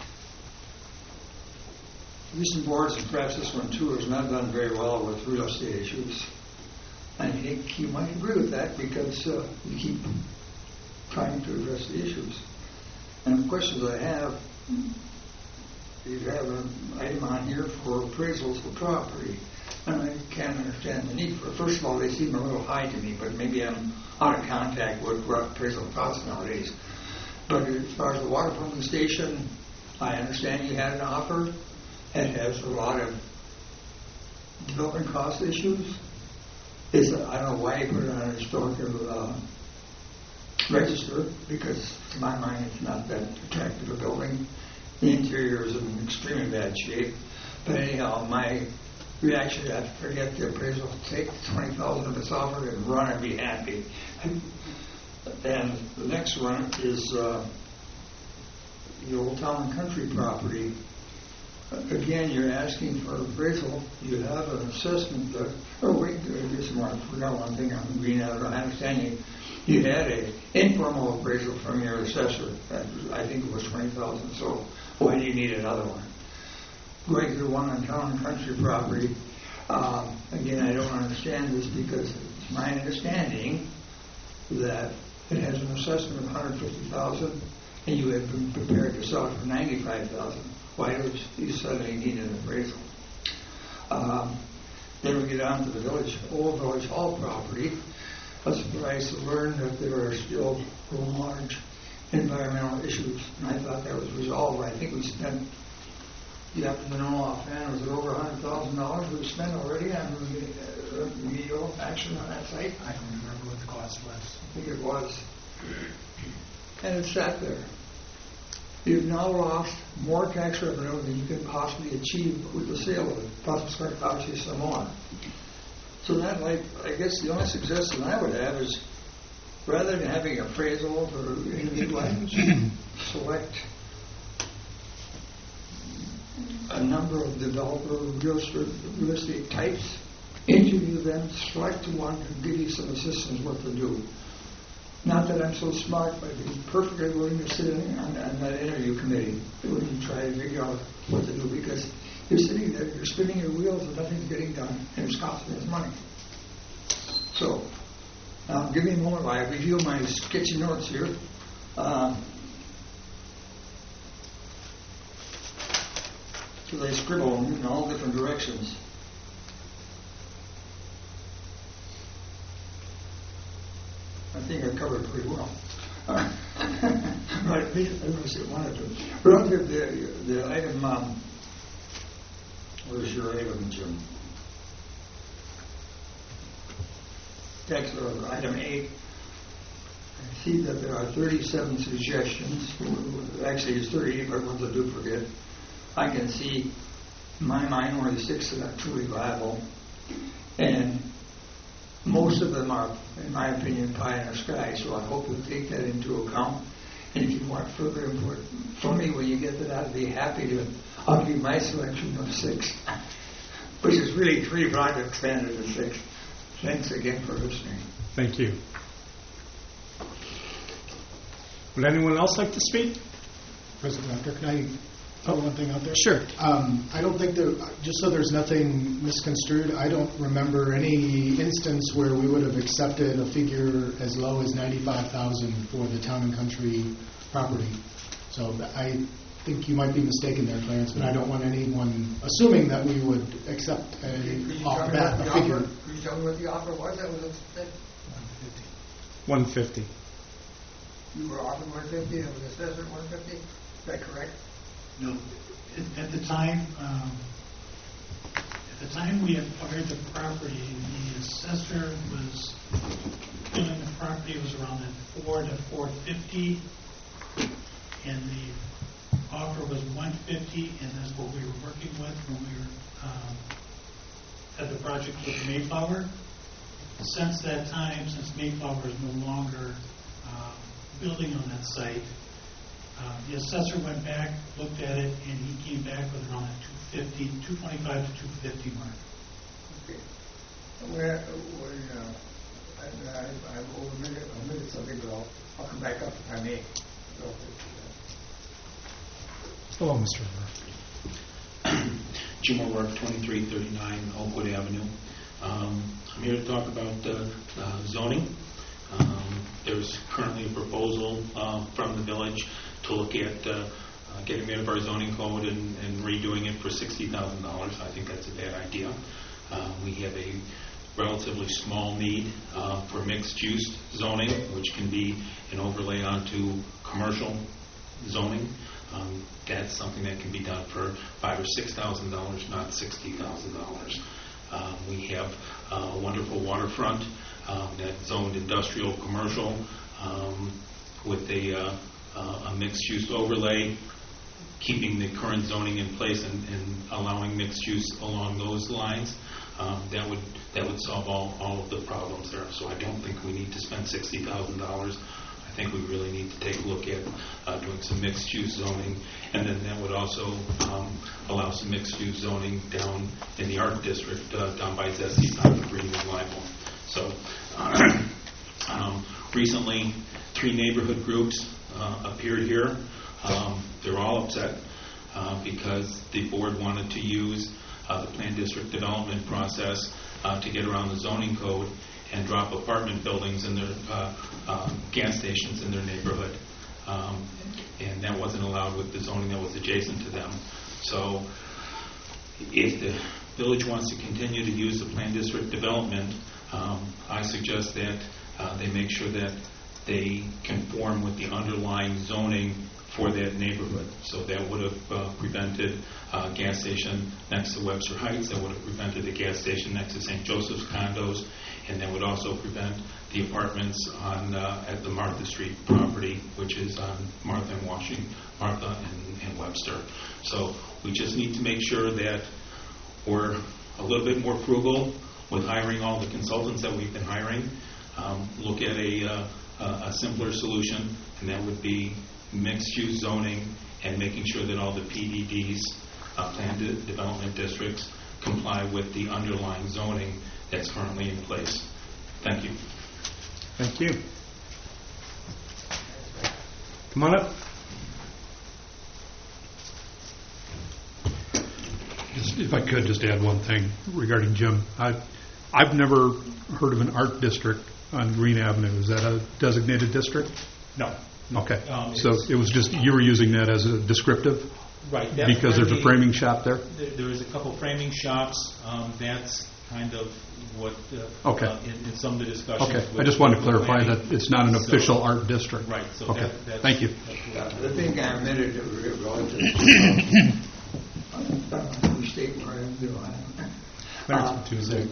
Recent boards, and perhaps this one too, has not done very well with real estate issues. I think you might agree with that because uh, you keep trying to address the issues. And the questions I have, you have an item on here for appraisals for property. And I can't understand the need for it. First of all, they seem a little high to me, but maybe I'm out of contact with what appraisal costs nowadays. But as far as the water pumping station, I understand you had an offer. It has a lot of development cost issues. It's a, I don't know why you put it on a historical uh, register, because to my mind it's not that attractive a building. The interior is in extremely bad shape. But anyhow, my reaction is to forget the appraisal, take twenty thousand of its offer and run and be happy. And the next one is uh, the Old Town and Country property. Again, you're asking for appraisal. You have an assessment that, oh wait, there's more. I forgot one thing I'm reading out. I understand you you had a informal appraisal from your assessor. That was, I think it was twenty thousand. So why do you need another one? Going through one on town and country property. Um, again, I don't understand this because it's my understanding that it has an assessment of one hundred fifty thousand dollars and you have been prepared to sell it for ninety-five thousand dollars. Why do you suddenly need an appraisal? Um, then we get on to the village, old village hall property. I was surprised to learn that there are still large environmental issues, and I thought that was resolved. I think we spent, you happen to know offhand, was it over one hundred thousand dollars we've spent already on remedial action on that site? I don't remember what the cost was. I think it was. And it sat there. You've now lost more tax revenue than you can possibly achieve with the sale of it, plus it's going to cost you some more. So that, like, I guess the only suggestion I would have is, rather than having appraisal for individual items, select a number of developer real estate, real estate types, interview them, select one and give you some assistance what to do. Not that I'm so smart, but I'd be perfectly willing to sit in on, on that interview committee and try to figure out what to do, because you're sitting there, you're spinning your wheels and nothing's getting done, and it's costing us money. So, now give me a moment while I review my sketchy notes here. Um, so they scribble in all different directions. I think I covered it pretty well. Right, I don't see one of them. Relative to the, the item, um, where's your item, Jim? Text or item eight. I see that there are thirty-seven suggestions. Actually, it's thirty-eight, but ones I do forget. I can see, in my mind, only six that are truly viable. And most of them are, in my opinion, pie in the sky, so I hope you'll take that into account. And if you want further input from me when you get to that, I'd be happy to. I'll give you my selection of six, which is really three projects expanded to six. Thanks again for listening. Thank you. Would anyone else like to speak? President Doctor, can I throw one thing out there? Sure. Um, I don't think there, just so there's nothing misconstrued, I don't remember any instance where we would have accepted a figure as low as ninety-five thousand dollars for the town and country property. So I think you might be mistaken there, Clarence, but I don't want anyone assuming that we would accept a, off the bat a figure. Could you tell me what the offer was that was accepted? one fifty. You were offered one fifty, and it was assessed at one fifty? Is that correct? No, at, at the time, um, at the time we acquired the property, the assessor was feeling the property was around that four to four fifty, and the offer was one fifty, and that's what we were working with when we were um, had the project with Mayflower. Since that time, since Mayflower is no longer uh, building on that site, Uh, the assessor went back, looked at it, and he came back with around that two fifty, two twenty-five to two fifty mark. Okay. Where, where, uh, I, I, I've omitted, omitted something, but I'll, I'll come back up if I may. Hello, Mister O'Rourke. Jim O'Rourke, twenty-three thirty-nine Oakwood Avenue. Um, I'm here to talk about uh, uh, zoning. Um, there's currently a proposal uh, from the village to look at uh, uh, getting rid of our zoning code and, and redoing it for sixty thousand dollars. I think that's a bad idea. Uh, we have a relatively small need uh, for mixed-use zoning, which can be an overlay onto commercial zoning. Um, that's something that can be done for five or six thousand dollars, not sixty thousand dollars. Uh, we have uh, a wonderful waterfront um, that's zoned industrial, commercial, um, with a, uh, uh, a mixed-use overlay, keeping the current zoning in place and, and allowing mixed use along those lines. Um, that would that would solve all, all of the problems there. So I don't think we need to spend sixty thousand dollars. I think we really need to take a look at uh, doing some mixed-use zoning, and then that would also um, allow some mixed-use zoning down in the Art District, uh, down by Zesty, Pine Green, and Libel. So uh, Um, Recently, three neighborhood groups uh, appeared here. Um, They're all upset uh, because the board wanted to use uh, the planned district development process uh, to get around the zoning code and drop apartment buildings in their uh, uh, gas stations in their neighborhood. Um, and that wasn't allowed with the zoning that was adjacent to them. So if the village wants to continue to use the planned district development, um, I suggest that uh, they make sure that they conform with the underlying zoning for that neighborhood. So that would have uh, prevented a gas station next to Webster Heights, that would have prevented the gas station next to Saint Joseph's condos, and that would also prevent the apartments on uh, at the Martha Street property, which is on Martha and Washington, Martha and, and Webster. So we just need to make sure that we're a little bit more frugal with hiring all the consultants that we've been hiring. Um, look at a, uh, a simpler solution, and that would be mixed-use zoning and making sure that all the P D Ds, uh, planned de- development districts, comply with the underlying zoning that's currently in place. Thank you. Thank you. Come on up. Just, if I could just add one thing regarding Jim. I, I've never heard of an art district on Green Avenue. Is that a designated district? No. Okay. Um, so it's- it was just, you were using that as a descriptive? Right. that's Because there's a where the- framing shop there? There there is a couple framing shops. Um, That's kind of what, uh, Okay. uh, in in some of the discussions. Okay. I with- just wanted to with clarify planning. that it's not an So- official art district. Right. So Okay. that- that's- Thank you. that's what- The thing I admitted to relative to uh, state where I'm doing. Clarence, Tuesday.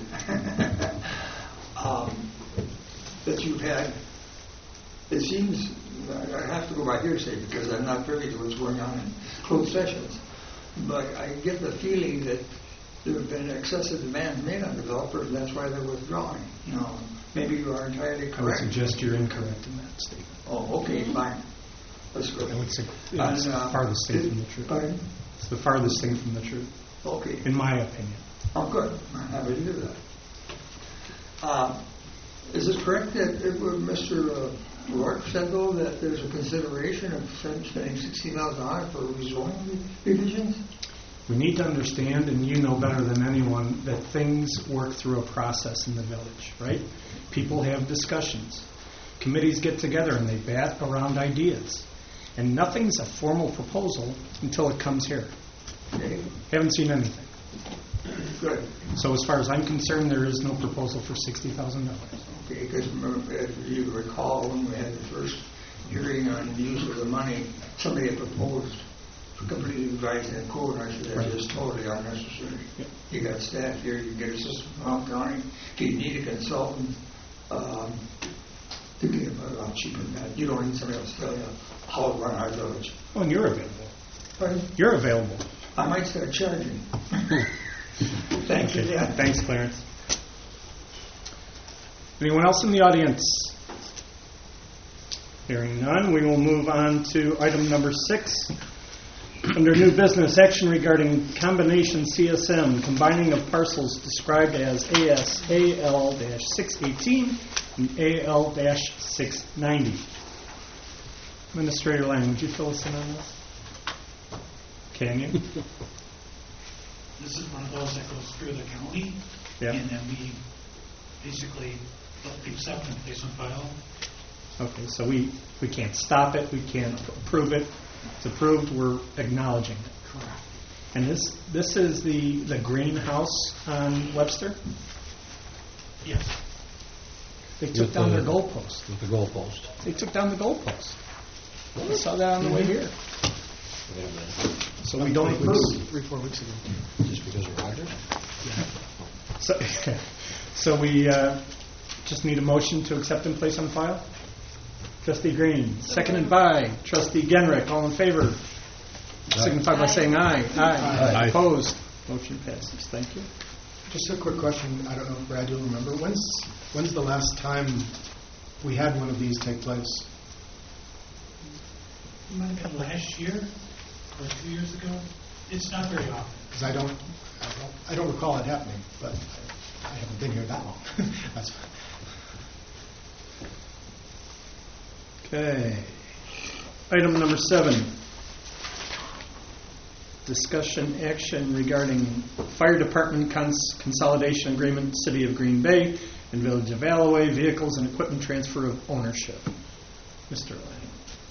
um, that you've had, it seems, I have to go by hearsay because I'm not privy to what's going on in closed sessions, but I get the feeling that there have been excessive demands made on developers, and that's why they're withdrawing. You know, maybe you are entirely I would correct. suggest you're incorrect in that statement. Oh, okay, fine. Let's go. I would say it's And, uh, farthest thing from the truth. Pardon? It's the farthest thing from the truth, Okay. in my opinion. Oh, good. I'm happy to hear that. Uh, Is it correct that it was Mister uh, Rourke said, though, that there's a consideration of spending sixty thousand dollars for rezoning revisions? We need to understand, and you know better than anyone, that things work through a process in the village, right? People have discussions. Committees get together and they bat around ideas. And nothing's a formal proposal until it comes here. Okay, Haven't seen anything. good. So as far as I'm concerned, there is no proposal for sixty thousand dollars. Okay, because if you recall, when we had the first hearing on the use of the money, somebody had proposed for completely revising the code, and I said, that's just totally unnecessary. Yep. You got staff here, you can get a system from Mount County. If you need a consultant, um, to be a lot cheaper than that. You don't need somebody else to tell you how to run our village. Oh, and you're available. Pardon? You're available. I might start charging. Thank you, yeah. Thanks, Clarence. Anyone else in the audience? Hearing none, we will move on to item number six. Under new business, action regarding combination C S M, combining of parcels described as A S A L six eighteen and A L six ninety. Administrator Lang, would you fill us in on this? Can you? This is one of those that goes through the county, Yeah. and then we basically accept and place on file. Okay, so we, we can't stop it, we can't approve it. It's approved, we're acknowledging it. Correct. And this this is the, the greenhouse on Webster? Yes. They took With down the- their goalpost. With the goalpost. They took down the goalpost. I saw that on the way here. Wait a minute. So we don't approve. Three, four weeks ago. Just because of Rogers? So, so we uh, just need a motion to accept and place on file? Trustee Green, seconded by Trustee Genrick. All in favor? Signify by saying aye. Aye. Aye. Opposed? Motion passes. Thank you. Just a quick question. I don't know if Brad, you'll remember. When's when's the last time we had one of these take place? It might have been last year or two years ago. It's not very often. Because I don't, I don't, I don't recall it happening, but I haven't been here that long. That's Okay. Item number seven. Discussion action regarding fire department cons- consolidation agreement, City of Green Bay and Village of Alloway, vehicles and equipment transfer of ownership. Mister Lang.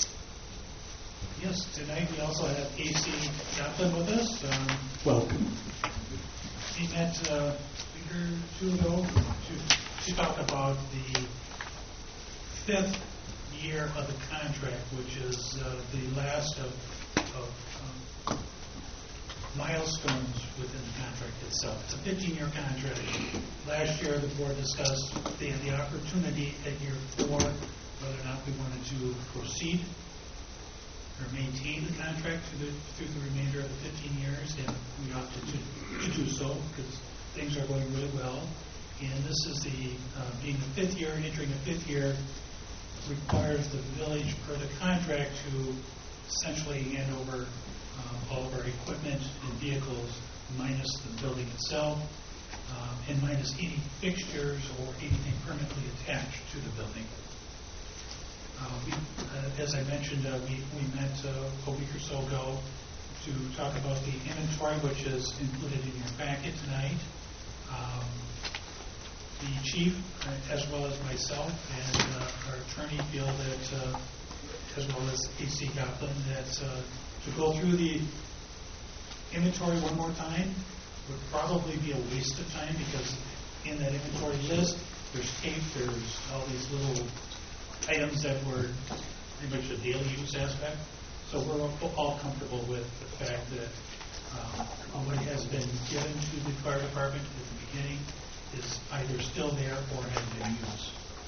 Yes, tonight we also have A C Joplin with us. Um, Welcome. He met uh, a week or two ago to, to talk about the fifth year of the contract, which is uh, the last of, of um, milestones within the contract itself. It's a fifteen-year contract. Last year, the board discussed they had the opportunity at year four whether or not we wanted to proceed or maintain the contract through the, through the remainder of the fifteen years, and we opted to, to do so because things are going really well. And this is the, uh, being the fifth year, entering the fifth year, requires the village per the contract to essentially hand over uh, all of our equipment and vehicles minus the building itself um, and minus any fixtures or anything permanently attached to the building. Uh, we, uh, as I mentioned, uh, we, we met uh, a week or so ago to talk about the inventory, which is included in your packet tonight. Um, the chief, uh, as well as myself and uh, our attorney, feel that, uh, as well as A C Joplin, that uh, to go through the inventory one more time would probably be a waste of time because in that inventory list, there's tape, there's all these little items that were pretty much a daily use aspect. So we're all comfortable with the fact that um, what has been given to the fire department at the beginning is either still there or has been used.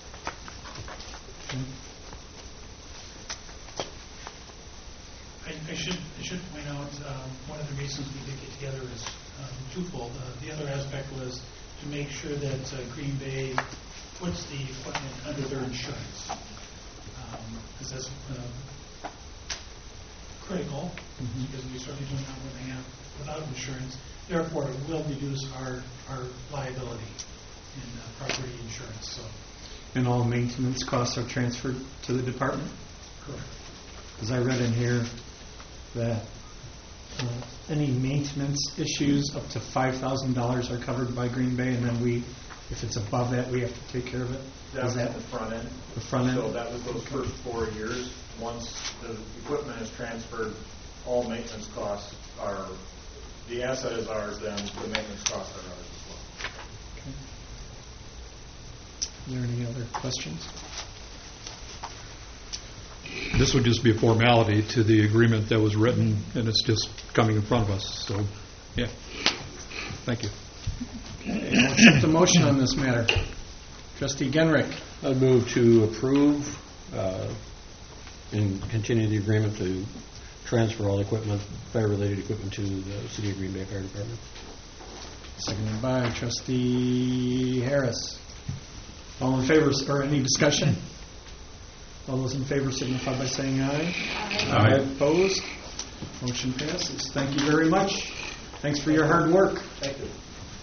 I, I should I should point out um, one of the reasons we did get together is um, twofold. Uh, the other aspect was to make sure that uh, Green Bay puts the equipment under their insurance, because um, that's uh, critical, mm-hmm. because we certainly do not want to have without insurance. Therefore, it will reduce our, our liability in uh, property insurance. So, and all maintenance costs are transferred to the department? Correct. Because I read in here that uh, any maintenance issues up to five thousand dollars are covered by Green Bay, and then we, if it's above that, we have to take care of it. That's is that the front end. The front end. So that was those first four years. Once the equipment is transferred, all maintenance costs are, the asset is ours, then the maintenance costs are ours as well. Okay. Are there any other questions? This would just be a formality to the agreement that was written, and it's just coming in front of us. So, yeah. Thank you. Okay, I'll accept a motion on this matter. Trustee Genrick. I'd move to approve uh, and continue the agreement to transfer all equipment, fire-related equipment, to the City of Green Bay Fire Department. Seconded by Trustee Harris. All in favor, or any discussion? All those in favor signify by saying aye. Aye. Aye. Opposed? Motion passes. Thank you very much. Thanks for your hard work. Thank you.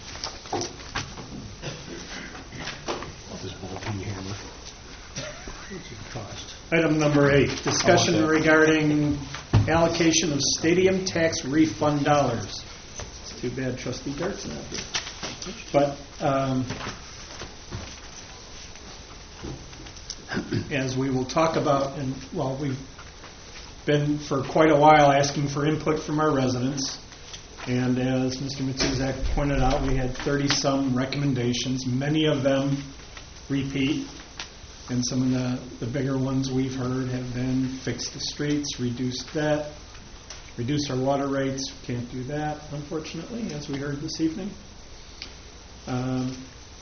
This bulletin hammer. What's it cost? Item number eight, discussion regarding allocation of stadium tax refund dollars. It's too bad Trustee Dart's not here. But um, as we will talk about, and well, we've been for quite a while asking for input from our residents. And as Mister Matsuzak pointed out, we had thirty-some recommendations. Many of them repeat. And some of the, the bigger ones we've heard have been fix the streets, reduce debt, reduce our water rates. Can't do that, unfortunately, as we heard this evening. Um,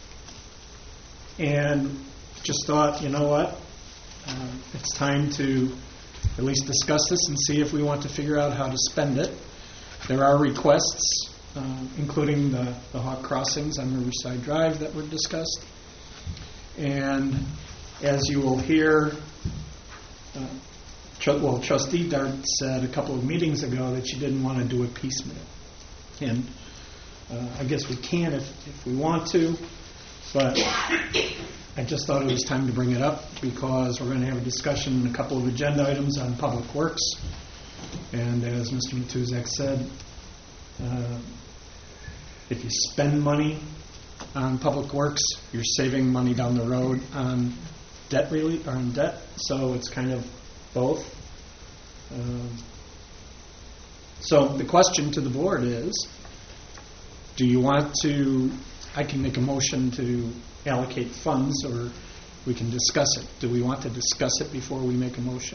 and just thought, you know what, uh, it's time to at least discuss this and see if we want to figure out how to spend it. There are requests, uh, including the, the Hawk Crossings on Riverside Drive that were discussed. And as you will hear, uh, tr- well, Trustee Dart said a couple of meetings ago that she didn't want to do it piecemeal. And uh, I guess we can if, if we want to, but I just thought it was time to bring it up because we're going to have a discussion, a couple of agenda items on Public Works. And as Mister Matuzak said, uh, if you spend money on Public Works, you're saving money down the road on debt relief, or on debt. So it's kind of both. Um, so the question to the board is, do you want to, I can make a motion to allocate funds, or we can discuss it. Do we want to discuss it before we make a motion?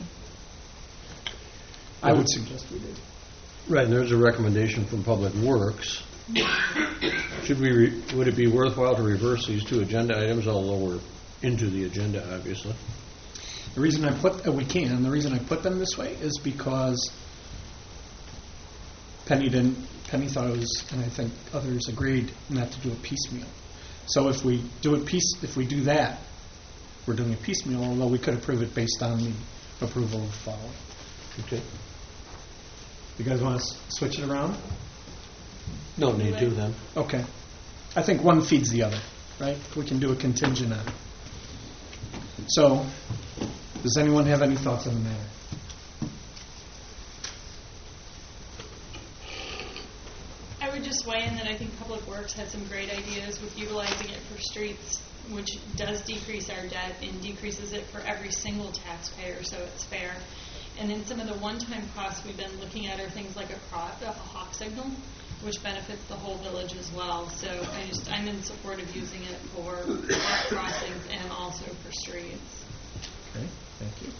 I would suggest we do. Right, and there's a recommendation from Public Works. Should we, re- would it be worthwhile to reverse these two agenda items, although we're into the agenda, obviously? The reason I put, uh, we can, the reason I put them this way is because Penny didn't, Penny thought it was, and I think others agreed, not to do a piecemeal. So if we do it piece, if we do that, we're doing a piecemeal, although we could approve it based on the approval of the following. Okay. You guys want to s- switch it around? No need to then. Okay. I think one feeds the other, right? We can do a contingent on it. So, does anyone have any thoughts on the matter? I would just weigh in that I think Public Works had some great ideas with utilizing it for streets, which does decrease our debt and decreases it for every single taxpayer, so it's fair. And then some of the one-time costs we've been looking at are things like a, cro- a hawk signal, which benefits the whole village as well. So I just, I'm in support of using it for walk crossings and also for streets. Okay, thank you.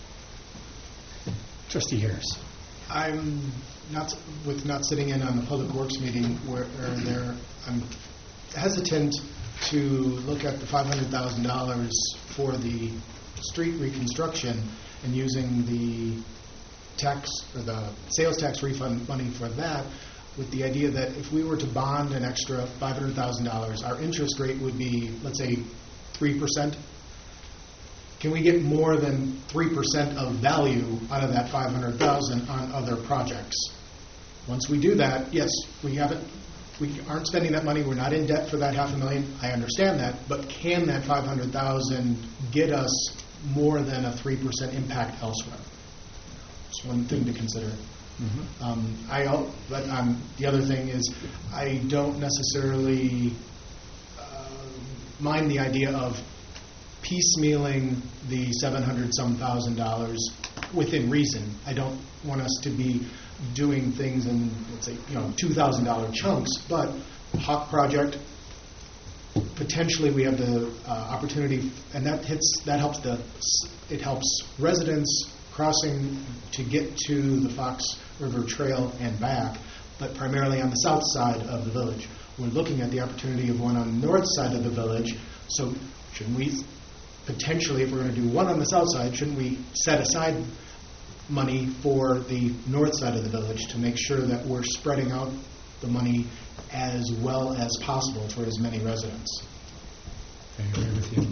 Trustee Harris. I'm not, with not sitting in on the Public Works meeting where, where there, I'm hesitant to look at the five hundred thousand dollars for the street reconstruction and using the tax, or the sales tax refund money for that, with the idea that if we were to bond an extra five hundred thousand dollars, our interest rate would be, let's say, three percent. Can we get more than three percent of value out of that five hundred thousand dollars on other projects? Once we do that, yes, we haven't, we aren't spending that money, we're not in debt for that half a million, I understand that, but can that five hundred thousand dollars get us more than a three percent impact elsewhere? It's one thing to consider. Mm-hmm. Um, I, al- but um, the other thing is, I don't necessarily uh, mind the idea of piecemealing the seven hundred some thousand dollars within reason. I don't want us to be doing things in, let's say, you know, two thousand dollar chunks, but Hawk project, potentially we have the uh, opportunity, and that hits, that helps the, it helps residents crossing to get to the Fox River Trail and back, but primarily on the south side of the village. We're looking at the opportunity of one on the north side of the village, so shouldn't we potentially, if we're going to do one on the south side, shouldn't we set aside money for the north side of the village to make sure that we're spreading out the money as well as possible for as many residents? I agree with you.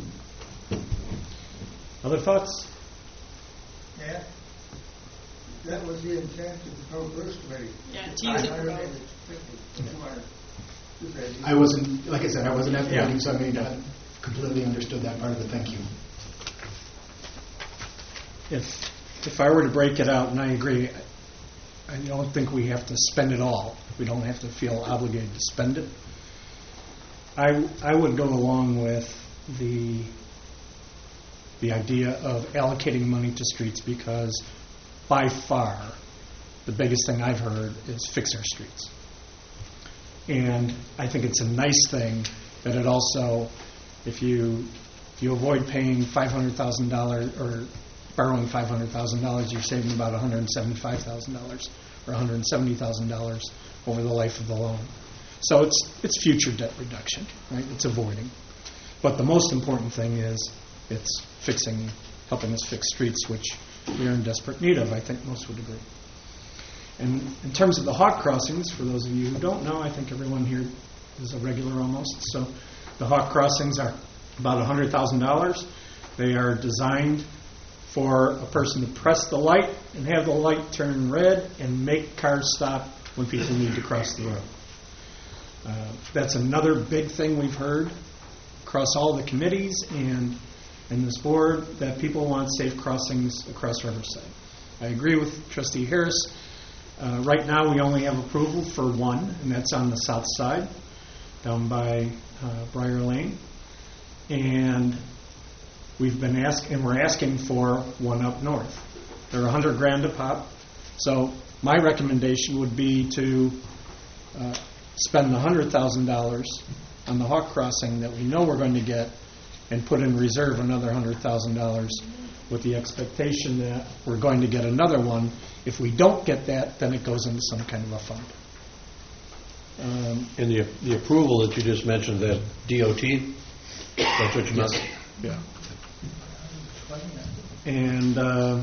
Other thoughts? Yeah, that was the intent of the Public Works Committee. Yeah, to use it for both. I wasn't, like I said, I wasn't at the Yeah. meeting, so I may not completely understood that part of it. Thank you. If if I were to break it out, and I agree, I don't think we have to spend it all. We don't have to feel obligated to spend it. I I would go along with the the idea of allocating money to streets because by far the biggest thing I've heard is fix our streets. And I think it's a nice thing that it also, if you if you avoid paying five hundred thousand dollars or borrowing five hundred thousand dollars, you're saving about one hundred seventy-five thousand dollars or one hundred seventy thousand dollars over the life of the loan. So it's it's future debt reduction, right? It's avoiding. But the most important thing is it's fixing, helping us fix streets, which we are in desperate need of, I think most would agree. And in terms of the Hawk crossings, for those of you who don't know, I think everyone here is a regular almost. So the Hawk crossings are about one hundred thousand dollars. They are designed for a person to press the light and have the light turn red and make cars stop when people need to cross the road. Uh, that's another big thing we've heard across all the committees and, and this board that people want safe crossings across Riverside. I agree with Trustee Harris. Uh, right now, we only have approval for one, and that's on the south side, down by uh, Briar Lane. And we've been asking, and we're asking for one up north. They're a hundred grand a pop. So my recommendation would be to uh, spend the hundred thousand dollars on the Hawk Crossing that we know we're going to get, and put in reserve another hundred thousand dollars with the expectation that we're going to get another one. If we don't get that, then it goes into some kind of a fund. Um, And the, the approval that you just mentioned, that D O T, that's what you meant? yeah. And uh,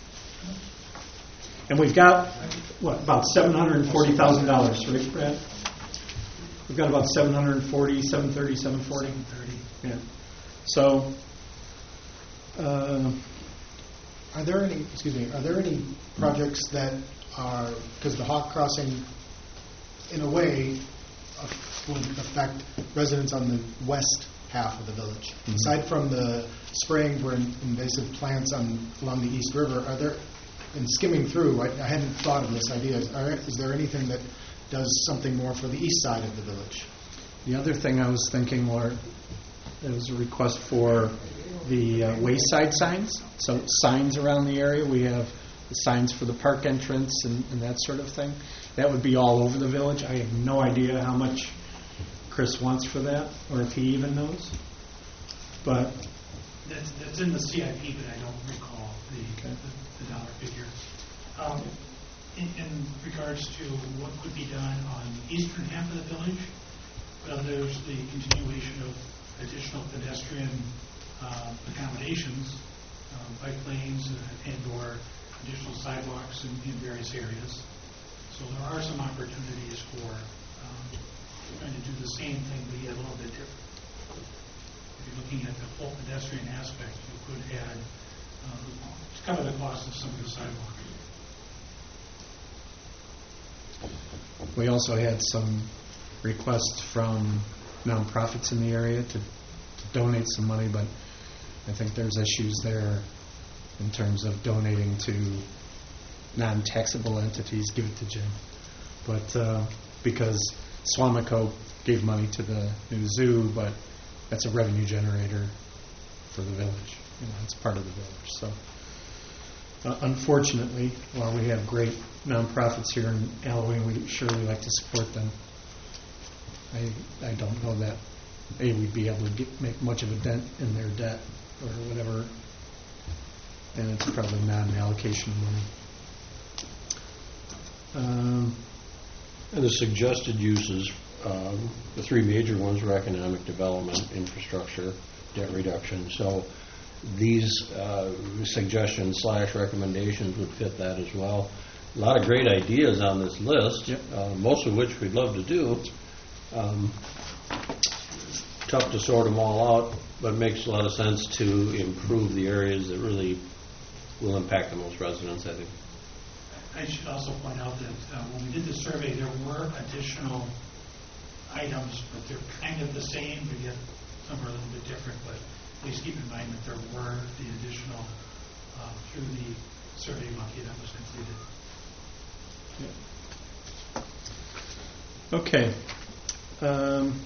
and we've got, what, about seven hundred forty thousand dollars, right, Brad? We've got about seven hundred forty, seven thirty, seven forty. Yeah. So, uh, Are there any, excuse me, are there any projects that are, because the Hawk Crossing, in a way, uh, would affect residents on the west half of the village? Mm-hmm. Aside from the spraying for invasive plants on, along the East River, are there, in skimming through, I, I hadn't thought of this idea, is, are, is there anything that does something more for the east side of the village? the other thing I was thinking, Laura, there was a request for the uh, wayside signs. So signs around the area. We have the signs for the park entrance and, and that sort of thing. That would be all over the village. I have no idea how much Chris wants for that, or if he even knows. But That's, that's in the C I P, but I don't recall the, Okay. the, the dollar figure. Um, in, in regards to what could be done on the eastern half of the village, well, there's the continuation of additional pedestrian uh, accommodations, um, bike lanes uh, and or additional sidewalks in, in various areas. So there are some opportunities for um, trying to do the same thing, but yet a little bit different. If you're looking at the full pedestrian aspect, you could add, uh, cover the cost of some of the sidewalks. we also had some requests from nonprofits in the area to, to donate some money, but I think there's issues there in terms of donating to non-taxable entities. Give it to Jim. But uh, because Swamico gave money to the new zoo, but that's a revenue generator for the village. You know, it's part of the village. So, uh, unfortunately, while we have great nonprofits here in Alloway, we surely like to support them. I I don't know that A, we'd be able to get, make much of a dent in their debt or whatever, and it's probably not an allocation of money. Um, And the suggested uses, um, the three major ones were economic development, infrastructure, debt reduction. So these uh, suggestions slash recommendations would fit that as well. A lot of great ideas on this list, Yep. uh, most of which we'd love to do. Um, tough to sort them all out, but it makes a lot of sense to improve the areas that really will impact the most residents, I think. I should also point out that uh, when we did the survey, there were additional items, but they're kind of the same, but yet some are a little bit different. But please keep in mind that there were the additional uh, through the survey monkey that was completed. Okay. Um,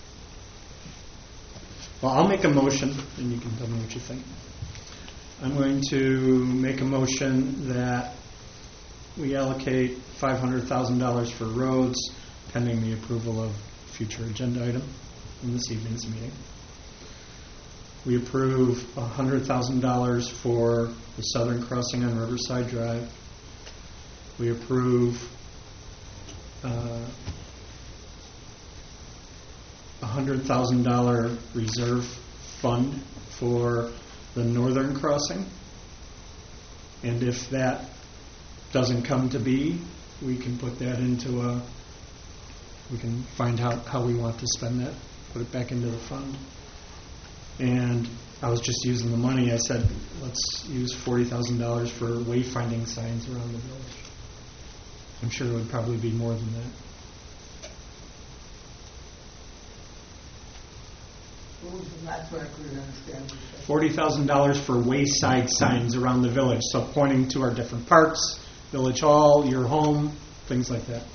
well, I'll make a motion, and you can tell me what you think. I'm going to make a motion that we allocate five hundred thousand dollars for roads pending the approval of future agenda item in this evening's meeting. We approve one hundred thousand dollars for the southern crossing on Riverside Drive. We approve uh, a one hundred thousand dollars reserve fund for the northern crossing. And if that doesn't come to be, we can put that into a, we can find out how we want to spend that, put it back into the fund. And I was just using the money. I said, let's use forty thousand dollars for wayfinding signs around the village. I'm sure it would probably be more than that. That's what I couldn't understand. forty thousand dollars for wayside signs around the village, so pointing to our different parks, village hall, your home, things like that.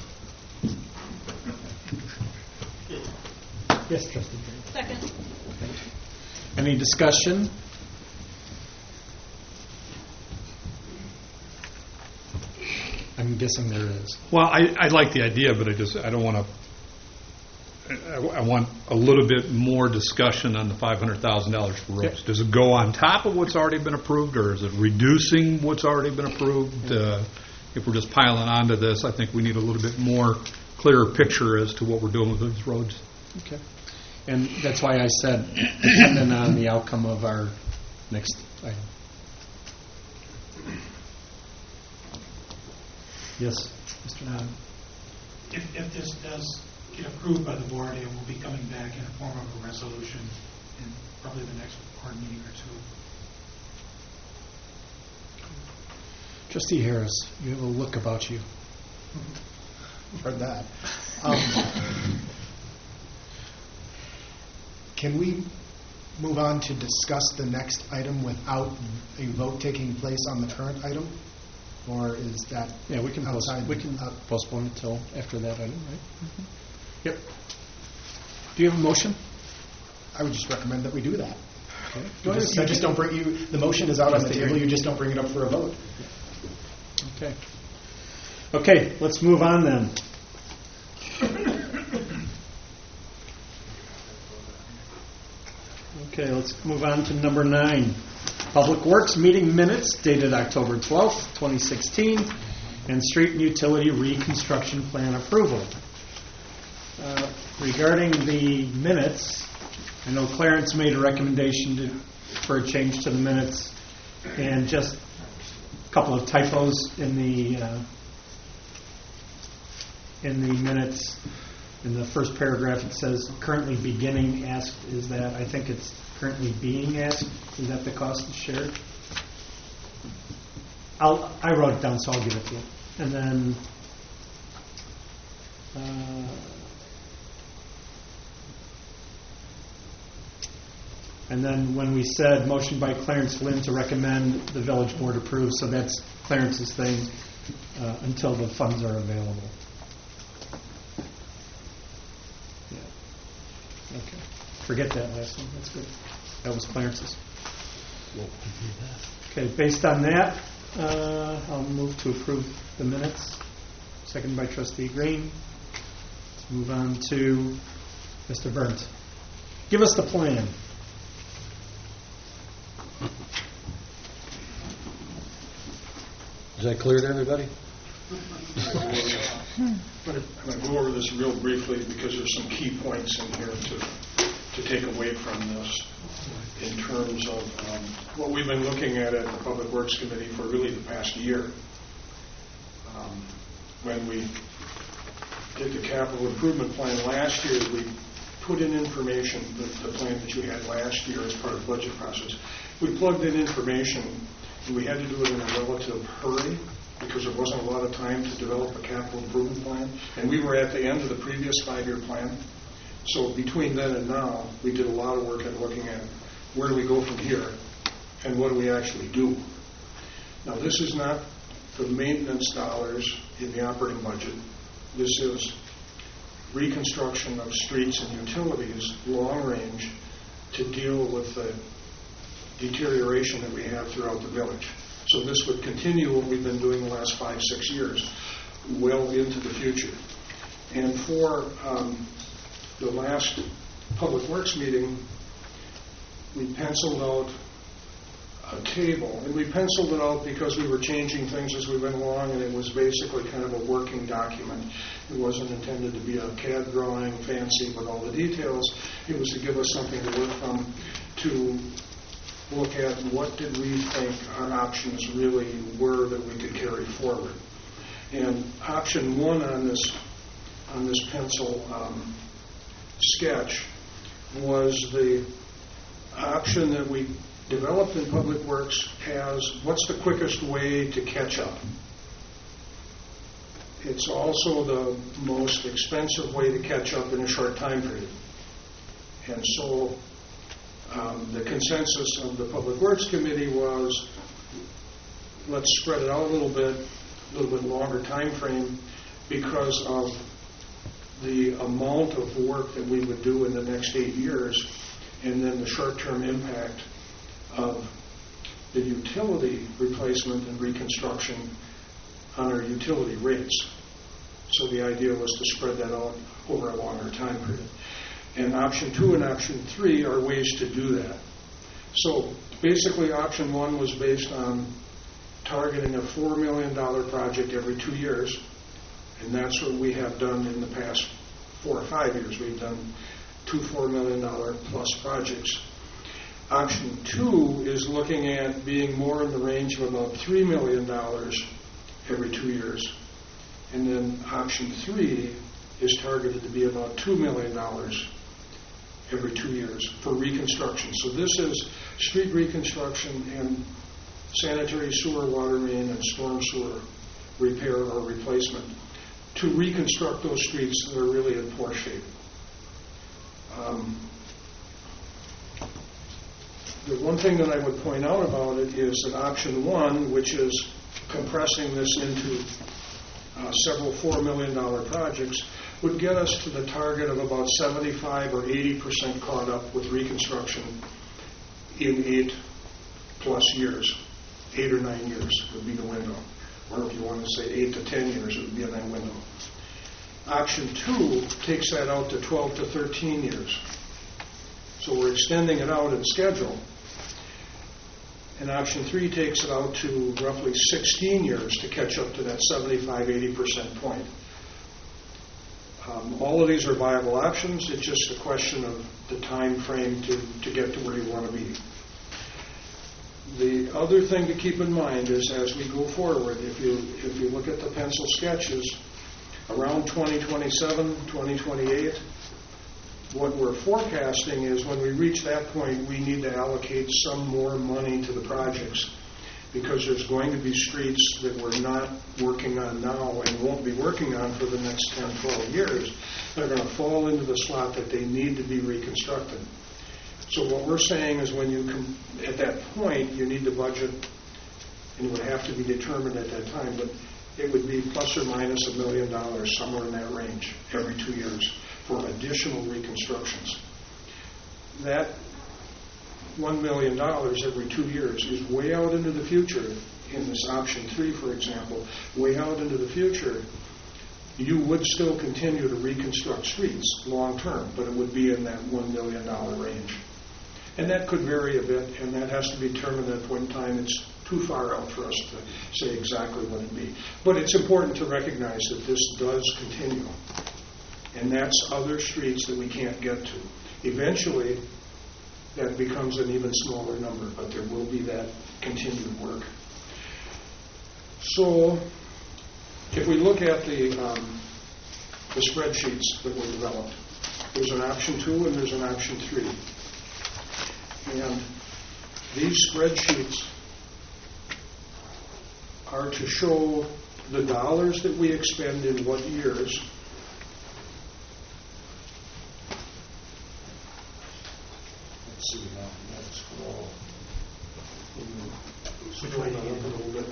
Yes, trustee. Second. Any discussion? I'm guessing there is. Well, I, I like the idea, but I just, I don't want to, I, I want a little bit more discussion on the five hundred thousand dollars for roads. Okay. Does it go on top of what's already been approved, or is it reducing what's already been approved? Uh, If we're just piling onto this, I think we need a little bit more clearer picture as to what we're doing with those roads. Okay. And that's why I said, depending on the outcome of our next item. Yes, Mister Nod. If, if this does get approved by the board, it will be coming back in the form of a resolution in probably the next board meeting or two. Trustee Harris, you have a look about you. Heard that. Um, Can we move on to discuss the next item without a vote taking place on the current item? Or is that Yeah, we can post, outside? we can uh, postpone until after that item, right? Yep. Do you have a motion? I would just recommend that we do that. Okay. You just, you just don't bring, you, the motion is out on the Trustee table, Green. you just don't bring it up for a vote. Okay. Okay, let's move on then. Okay, let's move on to number nine. Public Works meeting minutes dated October twelfth, twenty sixteen, and street and utility reconstruction plan approval. Uh, Regarding the minutes, I know Clarence made a recommendation to, for a change to the minutes, and just a couple of typos in the uh, in the minutes. In the first paragraph, it says currently beginning asked. Is that, I think it's currently being asked. Is that the cost is shared? I'll, I wrote it down, so I'll give it to you. And then uh, and then when we said motion by Clarence Lynn to recommend the village board approve, so that's Clarence's thing uh, until the funds are available. Yeah. Okay. Forget that last one. That's good. That was Clarence's. Okay. Based on that, uh, I'll move to approve the minutes. Second by Trustee Green. Let's move on to Mister Burnt. Give us the plan. Is that clear to everybody? I'm going to go over this real briefly because there's some key points in here to to take away from this in terms of um, what we've been looking at at the Public Works Committee for really the past year. Um, when we did the capital improvement plan last year, we put in information, the, the plan that you had last year as part of the budget process. We plugged in information, and we had to do it in a relative hurry because there wasn't a lot of time to develop a capital improvement plan. And we were at the end of the previous five-year plan. So between then and now, we did a lot of work at looking at where do we go from here and what do we actually do. Now, this is not the maintenance dollars in the operating budget. This is reconstruction of streets and utilities, long range, to deal with the deterioration that we have throughout the village. So this would continue what we've been doing the last five, six years, well into the future. And for um, the last Public Works meeting, we penciled out a table, and we penciled it out because we were changing things as we went along, and it was basically kind of a working document. It wasn't intended to be a C A D drawing, fancy with all the details. It was to give us something to work from, to look at what did we think our options really were that we could carry forward. And option one on this on this pencil um, sketch was the option that we developed in Public Works as what's the quickest way to catch up. It's also the most expensive way to catch up in a short time period. And so Um, The consensus of the Public Works Committee was, let's spread it out a little bit, a little bit longer time frame, because of the amount of work that we would do in the next eight years, and then the short-term impact of the utility replacement and reconstruction on our utility rates. So the idea was to spread that out over a longer time period. And option two and option three are ways to do that. So basically option one was based on targeting a four million dollars project every two years, and that's what we have done in the past four or five years. We've done two four million dollars plus projects. Option two is looking at being more in the range of about three million dollars every two years. And then option three is targeted to be about two million dollars every two years for reconstruction. So this is street reconstruction and sanitary sewer, water main, and storm sewer repair or replacement to reconstruct those streets that are really in poor shape. Um, the one thing that I would point out about it is that option one, which is compressing this into uh, several four million dollar projects, would get us to the target of about seventy-five or eighty percent caught up with reconstruction in eight plus years. Eight or nine years would be the window. Or if you want to say eight to ten years, it would be in that window. Option two takes that out to twelve to thirteen years. So we're extending it out in schedule. And option three takes it out to roughly sixteen years to catch up to that seventy-five, eighty percent point. Um, all of these are viable options. It's just a question of the time frame to, to get to where you want to be. The other thing to keep in mind is as we go forward, if you if you look at the pencil sketches, around twenty twenty-seven, twenty twenty-eight, what we're forecasting is when we reach that point, we need to allocate some more money to the projects, because there's going to be streets that we're not working on now and won't be working on for the next ten, twelve years that are going to fall into the slot that they need to be reconstructed. So what we're saying is when you come, at that point, you need to budget, and it would have to be determined at that time, but it would be plus or minus a million dollars, somewhere in that range, every two years for additional reconstructions. That one million dollars every two years is way out into the future. In this option three, for example, way out into the future, you would still continue to reconstruct streets long term, but it would be in that one million dollars range. And that could vary a bit, and that has to be determined at a point in time. It's too far out for us to say exactly what it would be. But it's important to recognize that this does continue, and that's other streets that we can't get to. Eventually, that becomes an even smaller number, but there will be that continued work. So, if we look at the, um, the spreadsheets that were developed, there's an option two and there's an option three. And these spreadsheets are to show the dollars that we expend in what years. Let's see now. Let's scroll. Scroll that up a little bit.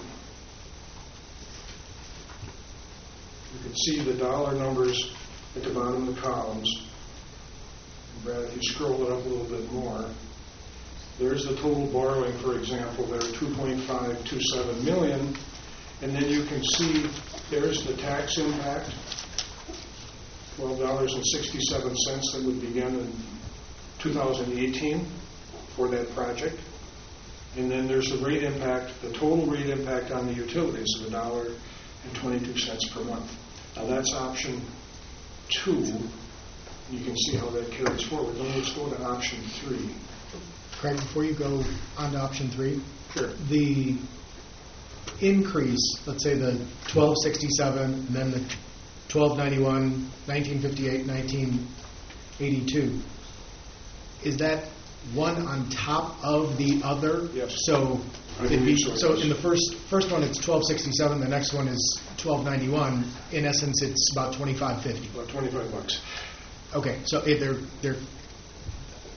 You can see the dollar numbers at the bottom of the columns. Brad, if you scroll it up a little bit more, there's the total borrowing, for example, there, two point five two seven million, and then you can see there's the tax impact, twelve dollars and sixty-seven cents that would begin in two thousand eighteen for that project. And then there's the rate impact, the total rate impact on the utilities of a dollar and twenty-two cents per month. Now that's option two. You can see how that carries forward. Then let's go to option three. Craig, before you go on to option three, Sure. the increase, let's say the twelve sixty-seven, and then the twelve ninety-one, nineteen fifty-eight, nineteen eighty-two, is that one on top of the other? Yes. So, I it'd be, believe so, so yes. in the first first one it's twelve sixty-seven, the next one is twelve ninety-one. In essence, it's about twenty-five fifty. About twenty-five bucks. Okay, so eh, they're they're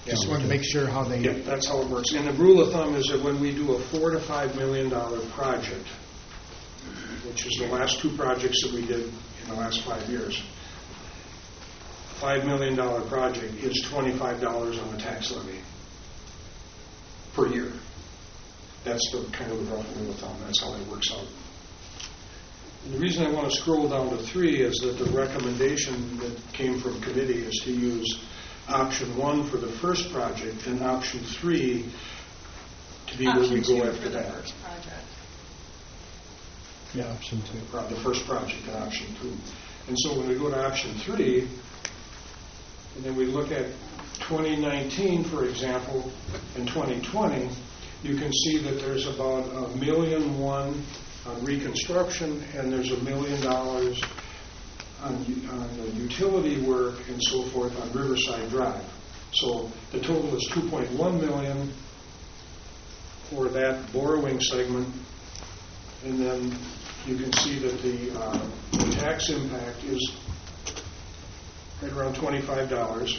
Just wanted to make sure how they. Yep, that's how it works. And the rule of thumb is that when we do a four to five million dollar project, which is the last two projects that we did in the last five years, five million dollar project is twenty-five dollars on the tax levy per year. That's the kind of the rough rule of thumb. That's how it works out. And the reason I want to scroll down to three is that the recommendation that came from committee is to use option one for the first project and option three to be where we Option two go for after the that. first project. Yeah, option two. Uh, the first project and option two. And so when we go to option three, and then we look at twenty nineteen, for example, and twenty twenty, you can see that there's about a million one on reconstruction, and there's a million dollars on, on the utility work and so forth on Riverside Drive. So the total is two point one million for that borrowing segment, and then you can see that the, uh, the tax impact is right around twenty-five dollars.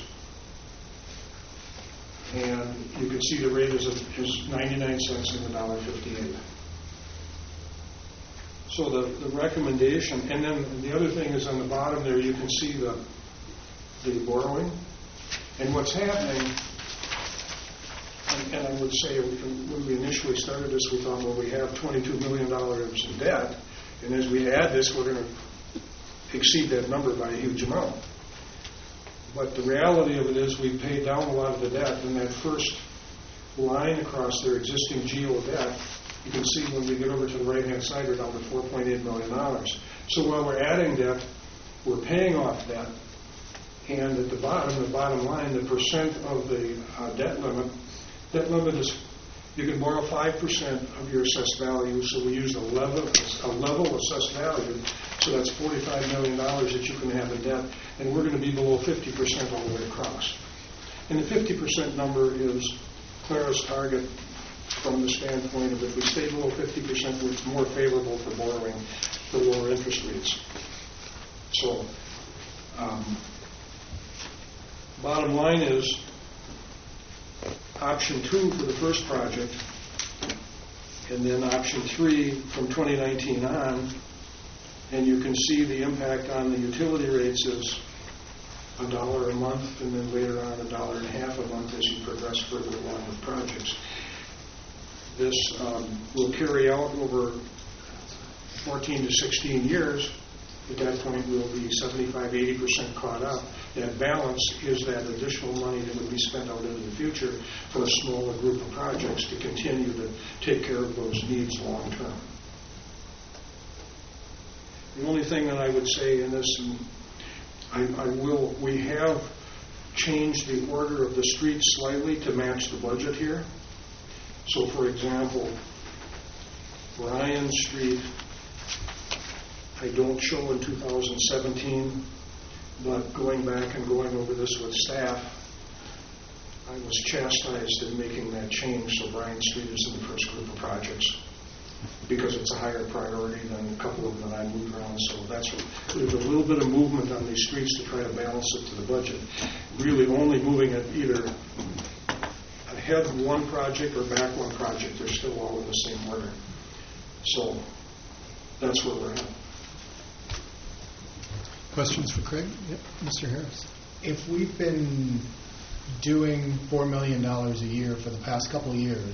And you can see the rate is, is ninety-nine cents and a dollar fifty-eight. So the, the recommendation, and then the other thing is on the bottom there, you can see the, the borrowing. And what's happening, and, and I would say when we initially started this, we thought, well, we have twenty-two million dollars in debt, and as we add this, we're going to exceed that number by a huge amount. But the reality of it is we've paid down a lot of the debt, and that first line across their existing GEO debt, you can see when we get over to the right-hand side, we're down to four point eight million dollars. So while we're adding debt, we're paying off debt, and at the bottom, the bottom line, the percent of the uh, debt limit, debt limit is, you can borrow five percent of your assessed value, so we use a level, a level assessed value, so that's forty-five million dollars that you can have in debt, and we're going to be below fifty percent all the way across. And the fifty percent number is Clara's target from the standpoint of if we stay below fifty percent, it's more favorable for borrowing for lower interest rates. So, um, bottom line is, option two for the first project, and then option three from twenty nineteen on, and you can see the impact on the utility rates is a dollar a month, and then later on a dollar and a half a month as you progress further along with projects. This um, will carry out over fourteen to sixteen years. At that point, we'll be seventy-five, eighty percent caught up. That balance is that additional money that would be spent out into the future for a smaller group of projects to continue to take care of those needs long term. The only thing that I would say in this, and I, I will, we have changed the order of the streets slightly to match the budget here. So, for example, Ryan Street, I don't show in two thousand seventeen, but going back and going over this with staff, I was chastised in making that change, so Bryan Street is in the first group of projects because it's a higher priority than a couple of them that I moved around. So that's what, there's a little bit of movement on these streets to try to balance it to the budget. Really only moving it either ahead one project or back one project. They're still all in the same order. So that's where we're at. Questions for Craig? Yep, Mister Harris. If we've been doing four million dollars a year for the past couple of years,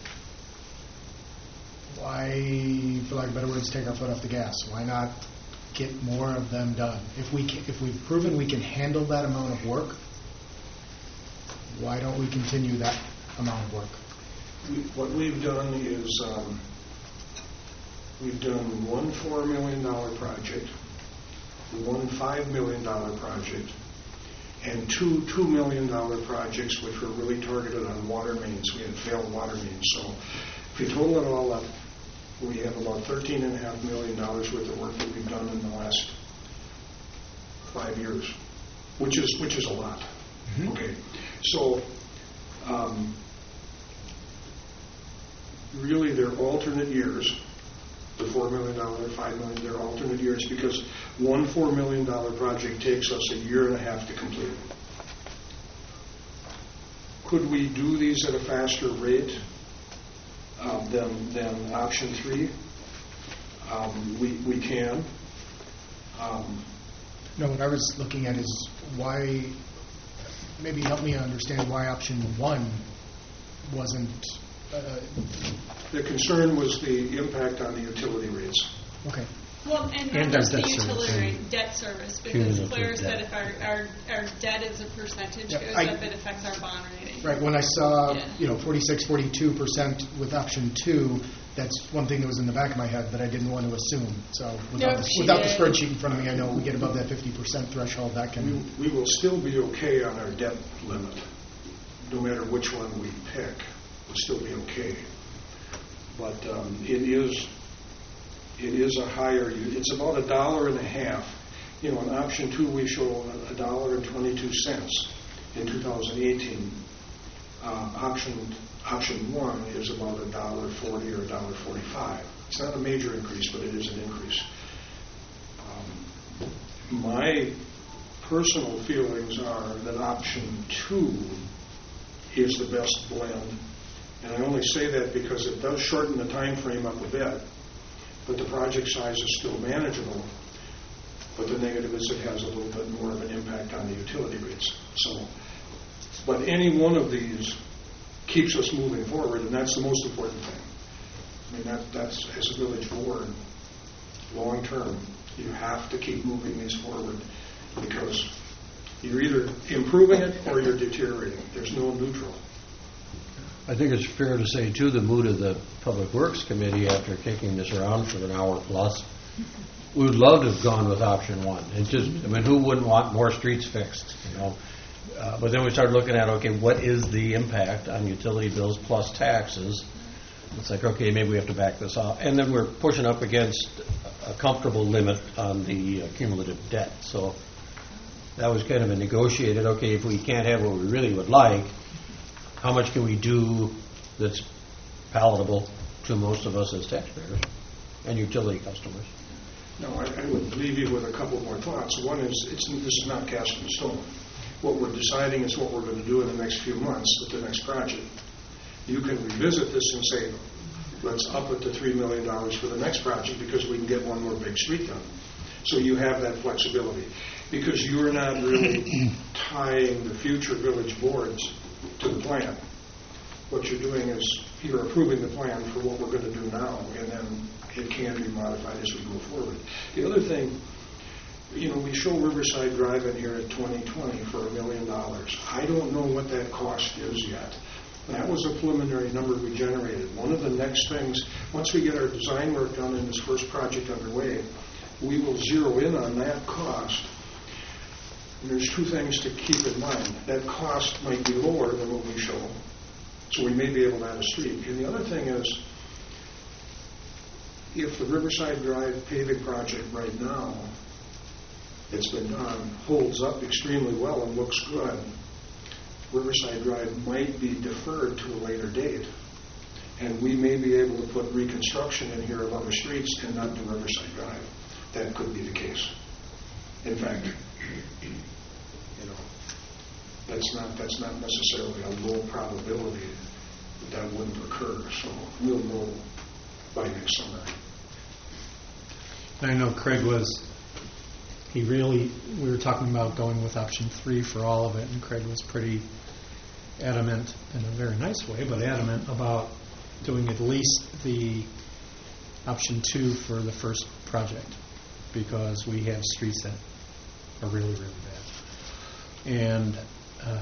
why, for lack of better words, take our foot off the gas? Why not get more of them done? If we can, if we've proven we can handle that amount of work, why don't we continue that amount of work? We, what we've done is um, we've done one four million dollar project, one five million dollar project, and two two million dollar projects, which were really targeted on water mains. We had failed water mains. So if you total it all up, we have about thirteen and a half million dollars worth of work that we've done in the last five years, which is which is a lot. Mm-hmm. Okay, so um, really they're alternate years. The four million dollars, five million dollars, they're alternate years because one four million dollars project takes us a year and a half to complete. could we do these at a faster rate um, than, than option three? Um, we, we can. Um, No, what I was looking at is why, maybe help me understand why option one wasn't, uh, The concern was the impact on the utility rates. okay. Well, and And not just our the debt service. utility rate, debt service, because Cumulative Claire said debt. if our, our, our debt as a percentage Yeah, goes I- up, it affects our bond rating. Right, when I saw, Yeah. you know, forty-six, forty-two percent with option two, that's one thing that was in the back of my head that I didn't want to assume. So without, Nope, the, she without the did. spreadsheet in front of me, I know we get above that fifty percent threshold, that can, We, we will still be okay on our debt limit, no matter which one we pick. We'll still be okay. But um, it is, it is a higher, it's about a dollar and a half. You know, in option two, we show a dollar and twenty-two cents in two thousand eighteen. Uh, option option one is about a dollar forty or a dollar forty-five. It's not a major increase, but it is an increase. Um, my personal feelings are that option two is the best blend, and I only say that because it does shorten the time frame up a bit, but the project size is still manageable. But the negative is it has a little bit more of an impact on the utility rates. So, but any one of these keeps us moving forward, and that's the most important thing. I mean, that, that's, as a village board, long term, you have to keep moving these forward because you're either improving it or you're deteriorating. There's no neutral. I think it's fair to say, too, the mood of the Public Works Committee after kicking this around for an hour plus, we would love to have gone with option one. It just, I mean, who wouldn't want more streets fixed, you know? Uh, but then we started looking at, okay, what is the impact on utility bills plus taxes? It's like, okay, maybe we have to back this off. And then we're pushing up against a comfortable limit on the uh, cumulative debt. So that was kind of a negotiated, okay, if we can't have what we really would like, how much can we do that's palatable to most of us as taxpayers and utility customers? No, I, I would leave you with a couple more thoughts. One is, it's, this is not cast in stone. What we're deciding is what we're going to do in the next few months with the next project. You can revisit this and say, let's up it to three million dollars for the next project because we can get one more big street done. So you have that flexibility. Because you're not really tying the future village boards to the plan. What you're doing is you're approving the plan for what we're going to do now, and then it can be modified as we go forward. The other thing, you know, we show Riverside Drive in here at twenty twenty for a million dollars. I don't know what that cost is yet. That was a preliminary number we generated. One of the next things, once we get our design work done in this first project underway, we will zero in on that cost. And there's two things to keep in mind. That cost might be lower than what we show, so we may be able to add a street. And the other thing is, if the Riverside Drive paving project right now that's been done holds up extremely well and looks good, Riverside Drive might be deferred to a later date. And we may be able to put reconstruction in here of other streets and not do Riverside Drive. That could be the case. In fact, you know, that's not that's not necessarily a low probability that that wouldn't occur. So we'll know by next summer. I know Craig was, he really, we were talking about going with option three for all of it, and Craig was pretty adamant, in a very nice way, but adamant about doing at least the option two for the first project, because we have streets that are really, really bad. And um,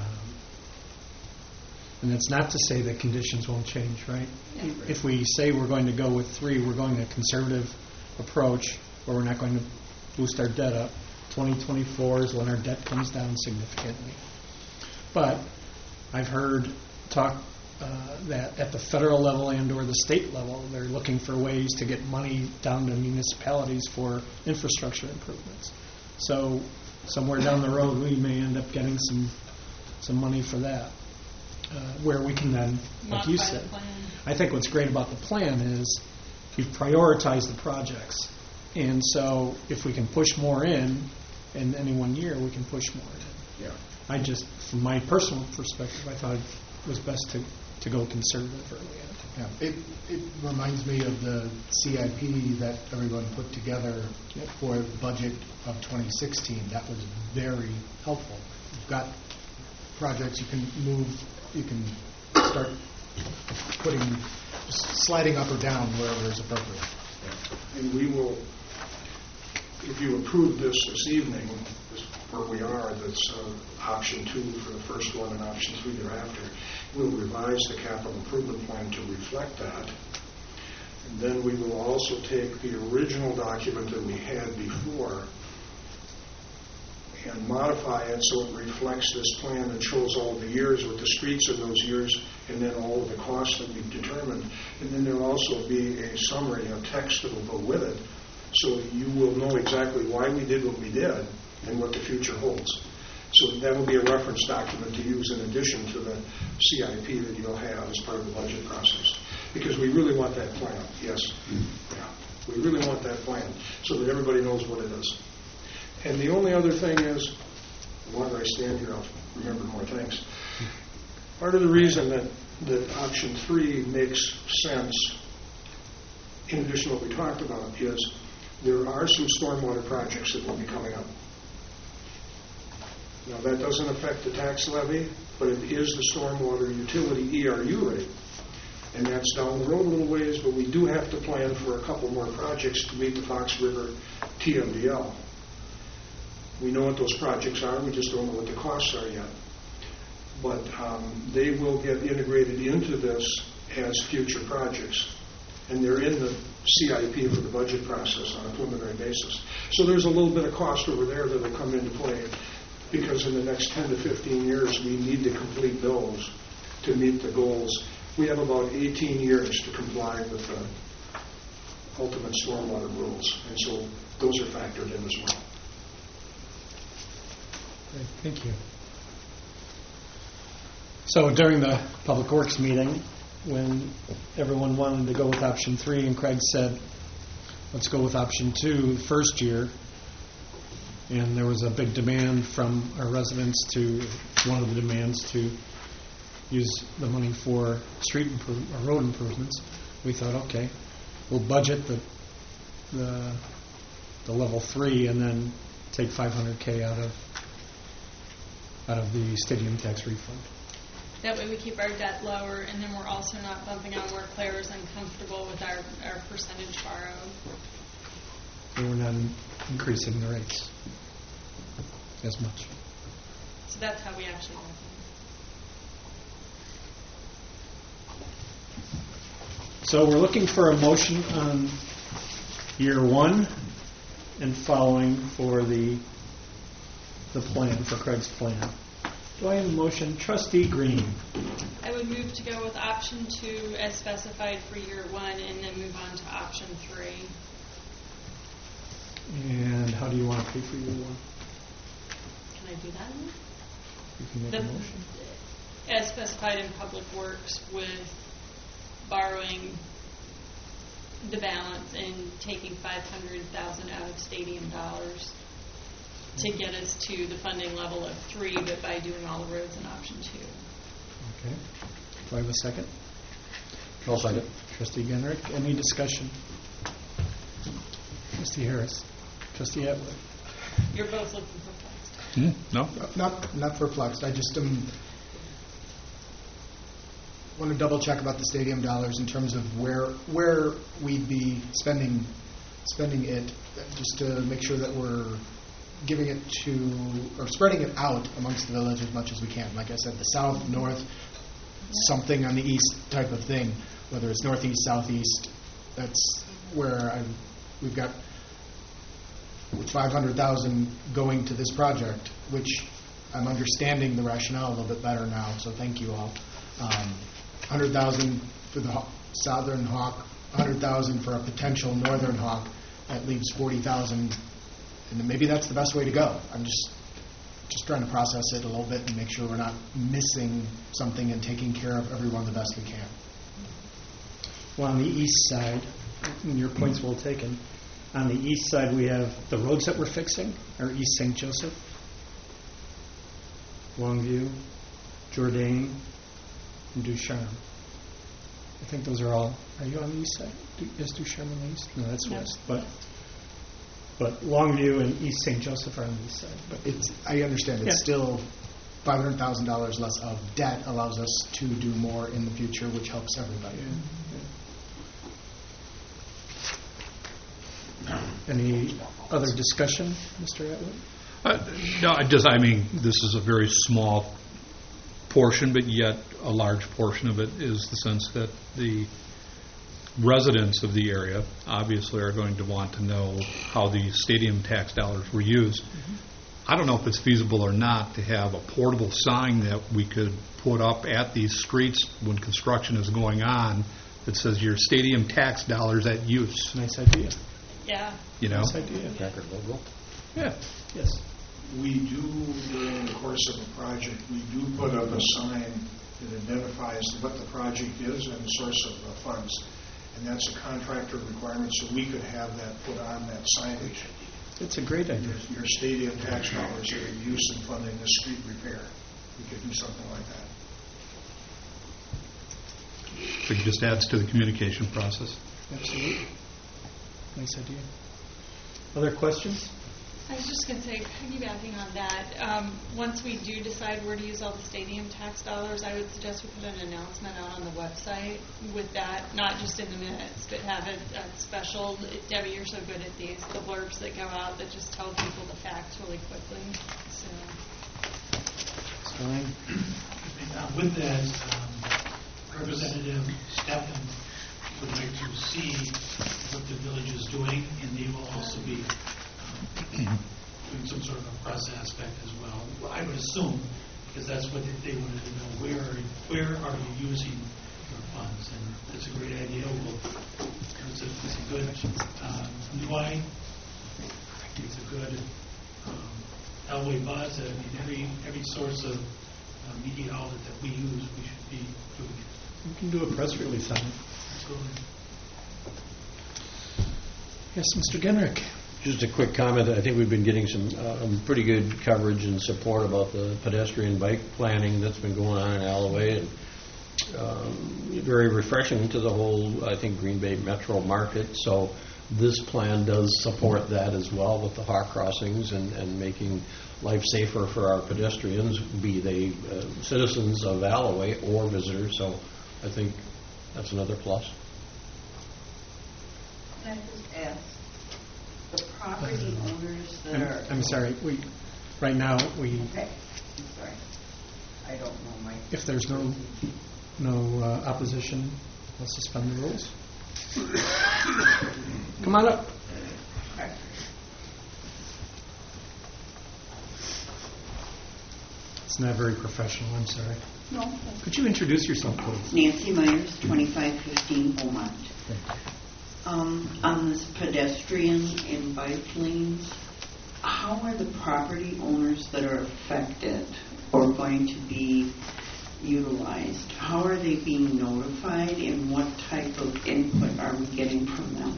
and it's not to say that conditions won't change, right? Yeah. If we say we're going to go with three, we're going a conservative approach, where we're not going to boost our debt up. twenty twenty-four is when our debt comes down significantly. But I've heard talk uh, that at the federal level and or the state level, they're looking for ways to get money down to municipalities for infrastructure improvements. So somewhere down the road, we may end up getting some some money for that, uh, where we can then, like you Modify said, the plan. I think what's great about the plan is you've prioritized the projects. And so if we can push more in, in any one year, we can push more in. Yeah. I just, from my personal perspective, I thought was best to, to go conservative early on. Yeah, it, it reminds me of the C I P that everyone put together for the budget of twenty sixteen. That was very helpful. You've got projects you can move, you can start putting, sliding up or down wherever is appropriate. And we will, if you approve this this evening, this is where we are, that's uh, option two for the first one and option three thereafter, we'll revise the capital improvement plan to reflect that. And then we will also take the original document that we had before and modify it so it reflects this plan and shows all the years with the streets in those years and then all of the costs that we've determined. And then there'll also be a summary, a text that will go with it, so you will know exactly why we did what we did and what the future holds. So that will be a reference document to use in addition to the C I P that you'll have as part of the budget process. Because we really want that plan, yes. Yeah. We really want that plan so that everybody knows what it is. And the only other thing is, the longer I stand here, I'll remember more things. Part of the reason that, that option three makes sense, in addition to what we talked about, is there are some stormwater projects that will be coming up. Now, that doesn't affect the tax levy, but it is the stormwater utility E R U rate. And that's down the road a little ways, but we do have to plan for a couple more projects to meet the Fox River T M D L. We know what those projects are, we just don't know what the costs are yet. But um, they will get integrated into this as future projects. And they're in the C I P for the budget process on a preliminary basis. So there's a little bit of cost over there that will come into play, because in the next ten to fifteen years, we need to complete those to meet the goals. We have about eighteen years to comply with the ultimate stormwater rules, and so those are factored in as well. Great, thank you. So during the Public Works meeting, when everyone wanted to go with option three, and Craig said, let's go with option two the first year, and there was a big demand from our residents to, one of the demands to use the money for street improve, or road improvements, we thought, okay, we'll budget the, the, the level three and then take five hundred K out of out of the stadium tax refund. That way we keep our debt lower, and then we're also not bumping out where Claire is uncomfortable with our, our percentage borrowed. And we're not increasing the rates as much. So that's how we actually do it. So we're looking for a motion on year one and following for the the plan, for Craig's plan. Do I have a motion? Trustee Green. I would move to go with option two as specified for year one and then move on to option three. And how do you want to pay for year one? Can I do that? You can make The, a motion. as specified in Public Works, with borrowing the balance and taking five hundred thousand dollars out of stadium dollars to get us to the funding level of three, but by doing all the roads in option two. Okay. Do I have a second? I'll second. Trustee Genrick, any discussion? Trustee Harris. Trustee Atwood. You're both looking perplexed. Hmm? No? Not, not perplexed. I just um, want to double check about the stadium dollars in terms of where where we'd be spending spending it, just to make sure that we're giving it to, or spreading it out amongst the village as much as we can. Like I said, the south, north, something on the east type of thing, whether it's northeast, southeast. That's where I, we've got five hundred thousand going to this project, which I'm understanding the rationale a little bit better now, so thank you all. Um, one hundred thousand for the Haw- Southern Hawk, one hundred thousand for a potential Northern Hawk. That leaves forty thousand, and maybe that's the best way to go. I'm just just trying to process it a little bit and make sure we're not missing something and taking care of everyone the best we can. Well, on the east side, and your point's well taken, on the east side we have the roads that we're fixing, are East Saint Joseph, Longview, Jourdain, and Ducharme. I think those are all, are you on the east side? Du- Is Ducharme on the east? No, that's No. west. But but Longview and East Saint Joseph are on the east side. But It's, I understand, it's Yeah. still five hundred thousand dollars less of debt allows us to do more in the future, which helps everybody. Any other discussion, Mister Atwood? Uh, No, I just, I mean, this is a very small portion, but yet a large portion of it is the sense that the residents of the area obviously are going to want to know how the stadium tax dollars were used. I don't know if it's feasible or not to have a portable sign that we could put up at these streets when construction is going on that says your stadium tax dollars at use, Nice idea. Yeah. you know? Nice idea. Packard logo. Yeah. Yes. We do, during the course of a project, we do put up a sign that identifies what the project is and the source of the funds. And that's a contractor requirement, so we could have that put on that signage. It's a great idea. Your, your stadium tax dollars are used in funding the street repair. We could do something like that. So it just adds to the communication process. Absolutely. Nice idea. Other questions? I was just going to say, piggybacking on that, um, once we do decide where to use all the stadium tax dollars, I would suggest we put an announcement out on the website with that, not just in the minutes, but have it uh, special. Debbie, you're so good at these, the blurbs that go out that just tell people the facts really quickly. So. Fine. Uh, With that, um, Representative Steffen would like to see what the village is doing, and they will also be um, doing some sort of a press aspect as well. Well, I would assume, because that's what they they wanted to know, where are, where are you using your funds? And it's a great idea. We'll, it's a, it's a good um, new eye. It's a good um, Elway buzz. I mean, every every source of uh, media outlet that we use, we should be doing it. We can do a press release on it. Absolutely. Yes, Mister Genrick. Just a quick comment. I think we've been getting some um, pretty good coverage and support about the pedestrian bike planning that's been going on in Alloway, and um, very refreshing to the whole, I think, Green Bay metro market. So this plan does support that as well with the hawk crossings and, and making life safer for our pedestrians, be they uh, citizens of Alloway or visitors. So I think that's another plus. Can I just ask, the property owners that I'm, are... I'm sorry. We right now we. Okay, I'm sorry. I don't know my... If there's no no uh, opposition, we'll suspend the rules. Come on up. It's not very professional. I'm sorry. No. Could you introduce yourself, please? Nancy Myers, twenty-five fifteen Beaumont. Um, on this pedestrian and bike lanes, how are the property owners that are affected or going to be utilized, how are they being notified, and what type of input are we getting from them?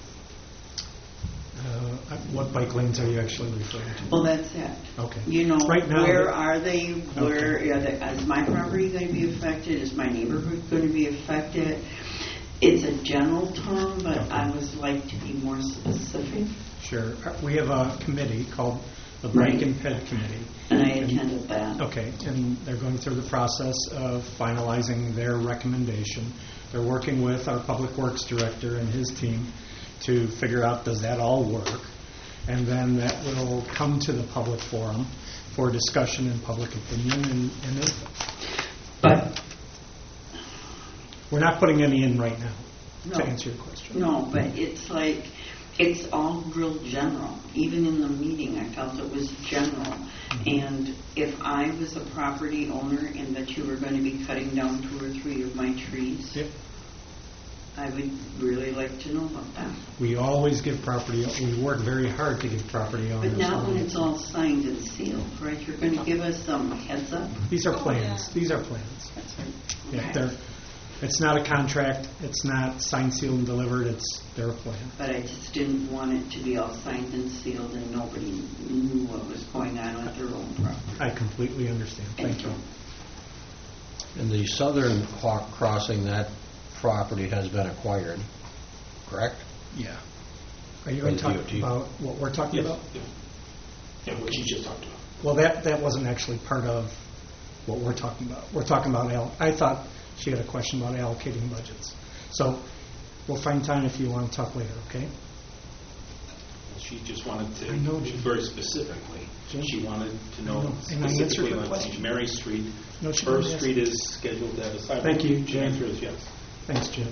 Uh, what bike lanes are you actually referring to? Well, that's it. Okay. You know, Right now, where the- are they? Where Okay. are they, is my property going to be affected? Is my neighborhood going to be affected? It's a general term, but Okay. I would like to be more specific. Sure. Uh, We have a committee called the Bike Right. and Ped Committee. And I attended that. Okay, and they're going through the process of finalizing their recommendation. They're working with our Public Works Director and his team to figure out, does that all work? And then that will come to the public forum for discussion and public opinion and, and input. But We're not putting any in right now, No. to answer your question. No, but it's like, it's all real general. Even in the meeting, I felt it was general. And if I was a property owner and that you were going to be cutting down two or three of my trees, Yep. I would really like to know about that. We always give property, we work very hard to give property owners. But not when it's all signed and sealed, right? You're going to give us some heads up? These are Oh, plans. yeah. These are plans. That's right. Yeah, Okay. they're, it's not a contract, it's not signed, sealed, and delivered, it's their plan. But I just didn't want it to be all signed and sealed and nobody knew what was going on with their own property. I completely understand. Thank you. And the southern Hawk Crossing, that property has been acquired, correct? Yeah. Are you going to By talk the D O T. about what we're talking about? Yeah, Yeah, what you just talked about. Well, that, that wasn't actually part of what we're talking about. We're talking about, al- I thought she had a question about allocating budgets. So we'll find time if you want to talk later, okay? She just wanted to, I know, Jim. very specifically, Jim. she wanted to I know know. And I answered specifically her on question. Saint Mary Street. No, she didn't First ask. Street is scheduled to have a sidewalk. Thank you, The Jim. answer is yes. Thanks, Jim.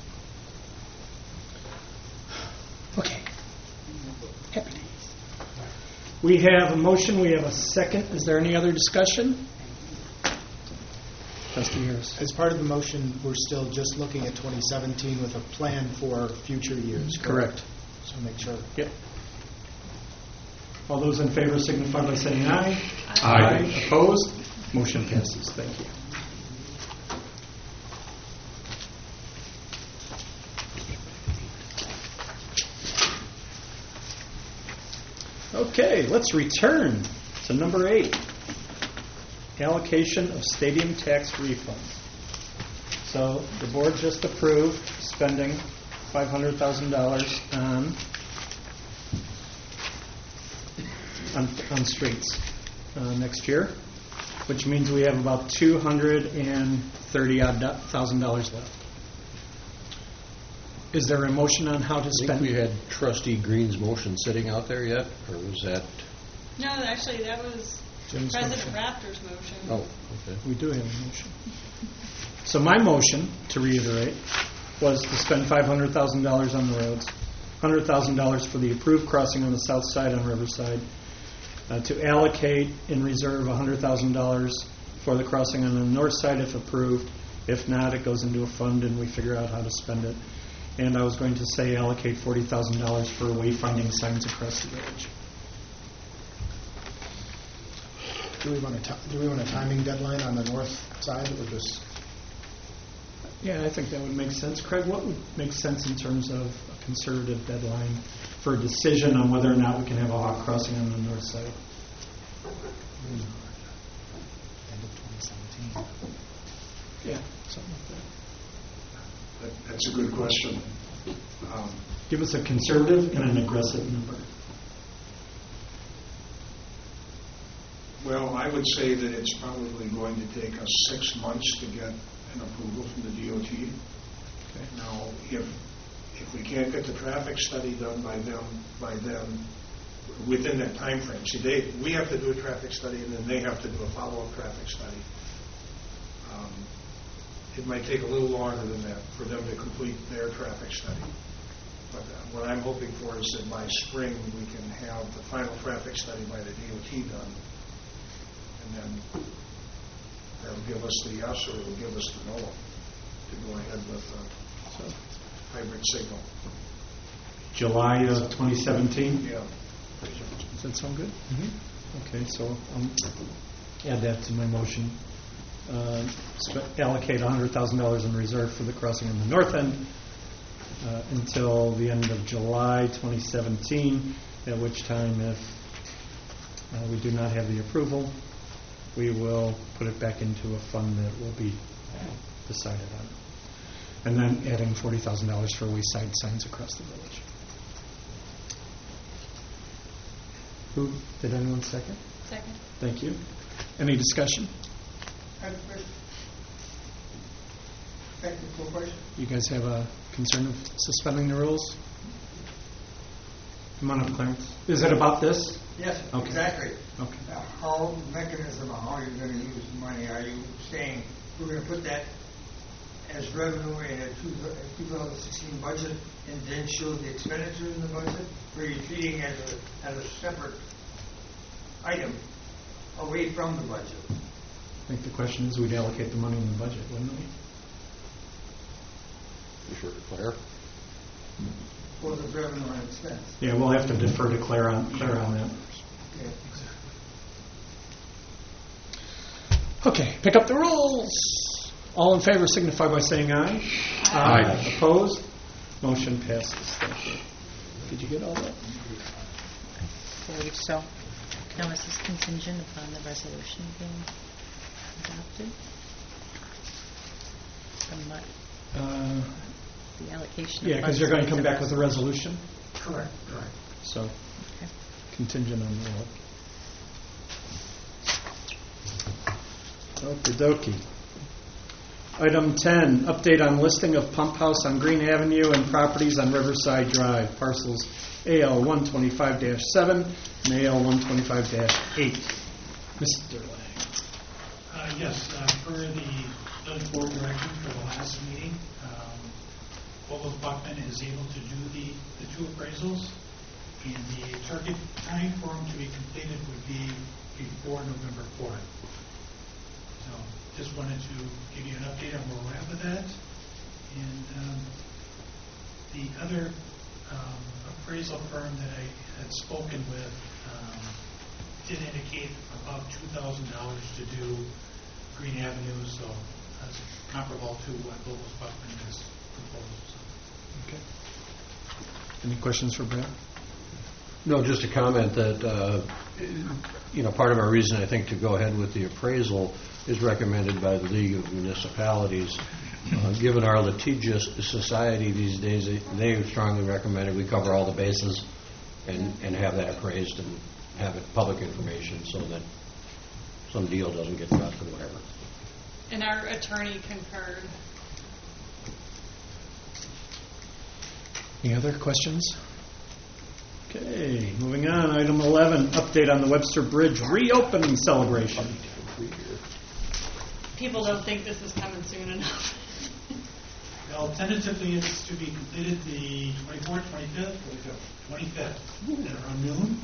Okay. Happy days. We have a motion, we have a second. Is there any other discussion? Trustee Harris. As part of the motion, we're still just looking at twenty seventeen with a plan for future years. Correct. So make sure. Yep. All those in favor signify by saying aye. Aye. Opposed? Motion passes. Thank you. Okay, let's return to number eight. Allocation of stadium tax refunds. So the board just approved spending five hundred thousand dollars on on, on streets uh, next year, which means we have about two hundred thirty odd thousand dollars left. Is there a motion on how to I think spend? we had trustee Green's motion sitting out there yet, or was that, No, actually, that was Jim's President motion. Raptor's motion. oh, okay. We do have a motion. So my motion, to reiterate, was to spend five hundred thousand dollars on the roads, one hundred thousand dollars for the approved crossing on the south side on Riverside, uh, to allocate in reserve one hundred thousand dollars for the crossing on the north side if approved. If not, it goes into a fund and we figure out how to spend it. And I was going to say allocate forty thousand dollars for wayfinding signs across the village. Do we want a, ti- do we want a timing deadline on the north side or just? Yeah, I think that would make sense. Craig, what would make sense in terms of a conservative deadline for a decision on whether or not we can have a hawk crossing on the north side? End of twenty seventeen. Yeah, something like that. That- That's a good question. Um, Give us a conservative and an aggressive number. Well, I would say that it's probably going to take us six months to get an approval from the D O T. Okay. Now, if, if we can't get the traffic study done by them, by then, within that time frame. See, they, we have to do a traffic study, and then they have to do a follow-up traffic study. Um, It might take a little longer than that for them to complete their traffic study. But uh, what I'm hoping for is that by spring, we can have the final traffic study by the D O T done. And then that'll give us the yes, or it'll give us the no to go ahead with a hybrid signal. July of twenty seventeen? Yeah. Does that sound good? Okay, so I'll add that to my motion. Uh, sp- allocate one hundred thousand dollars in reserve for the crossing on the north end uh, until the end of July twenty seventeen, at which time, if uh, we do not have the approval, we will put it back into a fund that will be decided on. And then adding forty thousand dollars for wayside signs across the village. Who, did anyone second? Second. Thank you. Any discussion? I have a question. Technical question. You guys have a concern of suspending the rules? Come on up, Clarence. Is it about this? Yes, Okay. exactly. Okay. Uh, How, mechanism of how you're going to use the money, are you saying we're going to put that as revenue in a two thousand sixteen budget and then show the expenditure in the budget? Or are you treating it as a, as a separate item away from the budget? I think the question is, we'd allocate the money in the budget, wouldn't we? Defer to Claire. Or the revenue and expense? Yeah, we'll have to defer to Claire on, Claire on that. Okay. Okay, pick up the rules. All in favor signify by saying aye. Aye. Opposed? Motion passes. Thank you. Did you get all that? I believe so. Now, is this contingent upon the resolution being adopted? on what? Uh, The allocation of Yeah, because you're going to come back with a resolution, Correct, correct. so Okay. contingent on that. Okey dokey. Item ten, update on listing of pump house on Green Avenue and properties on Riverside Drive, parcels A L one twenty-five dash seven and A L one twenty-five dash eight. Mister Lang. Uh, Yes, uh, per the village board direction for the last meeting, um, Vogels Buckman is able to do the, the two appraisals, and the target time for them to be completed would be before November fourth. So just wanted to give you an update on where we're at with that. And um, the other um, appraisal firm that I had spoken with um, did indicate about two thousand dollars to do Green Avenue, so that's comparable to what Vogels Buckman has proposed. So. Okay. Any questions for Brad? No, just a comment that, uh, you know, part of our reason, I think, to go ahead with the appraisal is recommended by the League of Municipalities. Uh, given our litigious society these days, they- they strongly recommended we cover all the bases and, and have that appraised and have it public information so that some deal doesn't get cut or whatever. And our attorney concurred. Any other questions? Okay, moving on. Item eleven, update on the Webster Bridge reopening celebration. People don't think this is coming soon enough. Well, tentatively, it's to be completed the twenty-fourth, twenty-fifth? twenty-fifth, at around noon.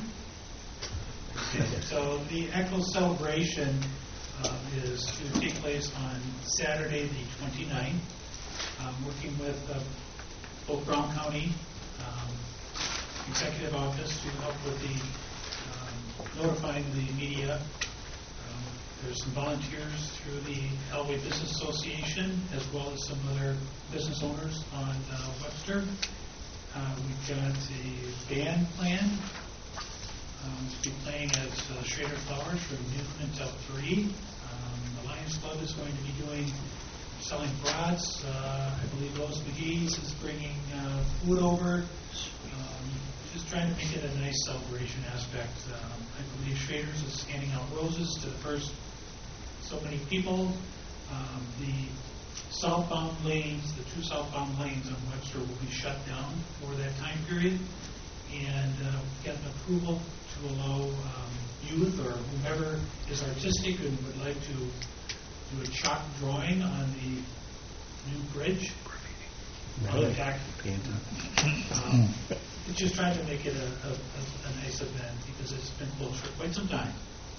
So the actual celebration uh, is to take place on Saturday, the twenty-ninth. I'm working with uh, both Brown County um, Executive Office to help with the um, notifying the media. Um, there's some volunteers through the Elway Business Association as well as some other business owners on uh, Webster. Uh, we've got a band planned um, to be playing at uh, Schrader Flowers from noon until three. Um, the Lions Club is going to be doing selling brats. Uh, I believe Rose McGee's is bringing uh, food over. Um, just trying to make it a nice celebration aspect. Um, I believe Schrader's is handing out roses to the first so many people. Um, the southbound lanes, the two southbound lanes on Webster will be shut down for that time period. And uh, get an approval to allow um, youth or whomever is artistic and would like to do a chalk drawing on the new bridge. On the back. Um, just trying to make it a, a, a, a nice event because it's been closed for quite some time.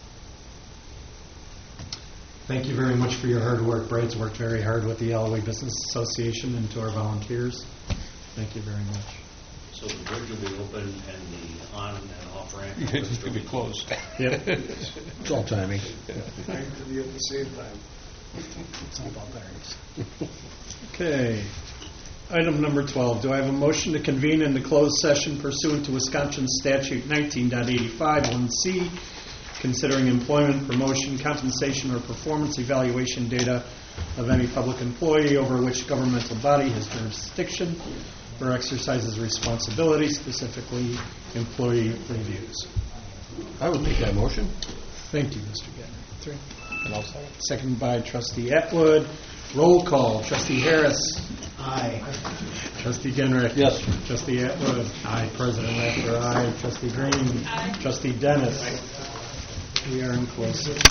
Thank you very much for your hard work. Brad's worked very hard with the Elway Business Association and to our volunteers. Thank you very much. So the bridge will be open and the on and off ramp It's going to be closed. Yep. It's all timing. Time to be at the same time. It's all about berries. Okay. Item number twelve. Do I have a motion to convene in the closed session pursuant to Wisconsin Statute nineteen eighty-five one C, considering employment, promotion, compensation, or performance evaluation data of any public employee over which governmental body has jurisdiction or exercises responsibility, specifically employee reviews? I would make that motion. Thank you, Mister Gattner. And I'll second. Seconded by Trustee Atwood. Roll call. Trustee Harris. Aye. Trustee Genrich. Yes. Trustee Atwood. Aye. President Laffer. Aye. Trustee Green. Aye. Trustee Dennis. We are in closed session.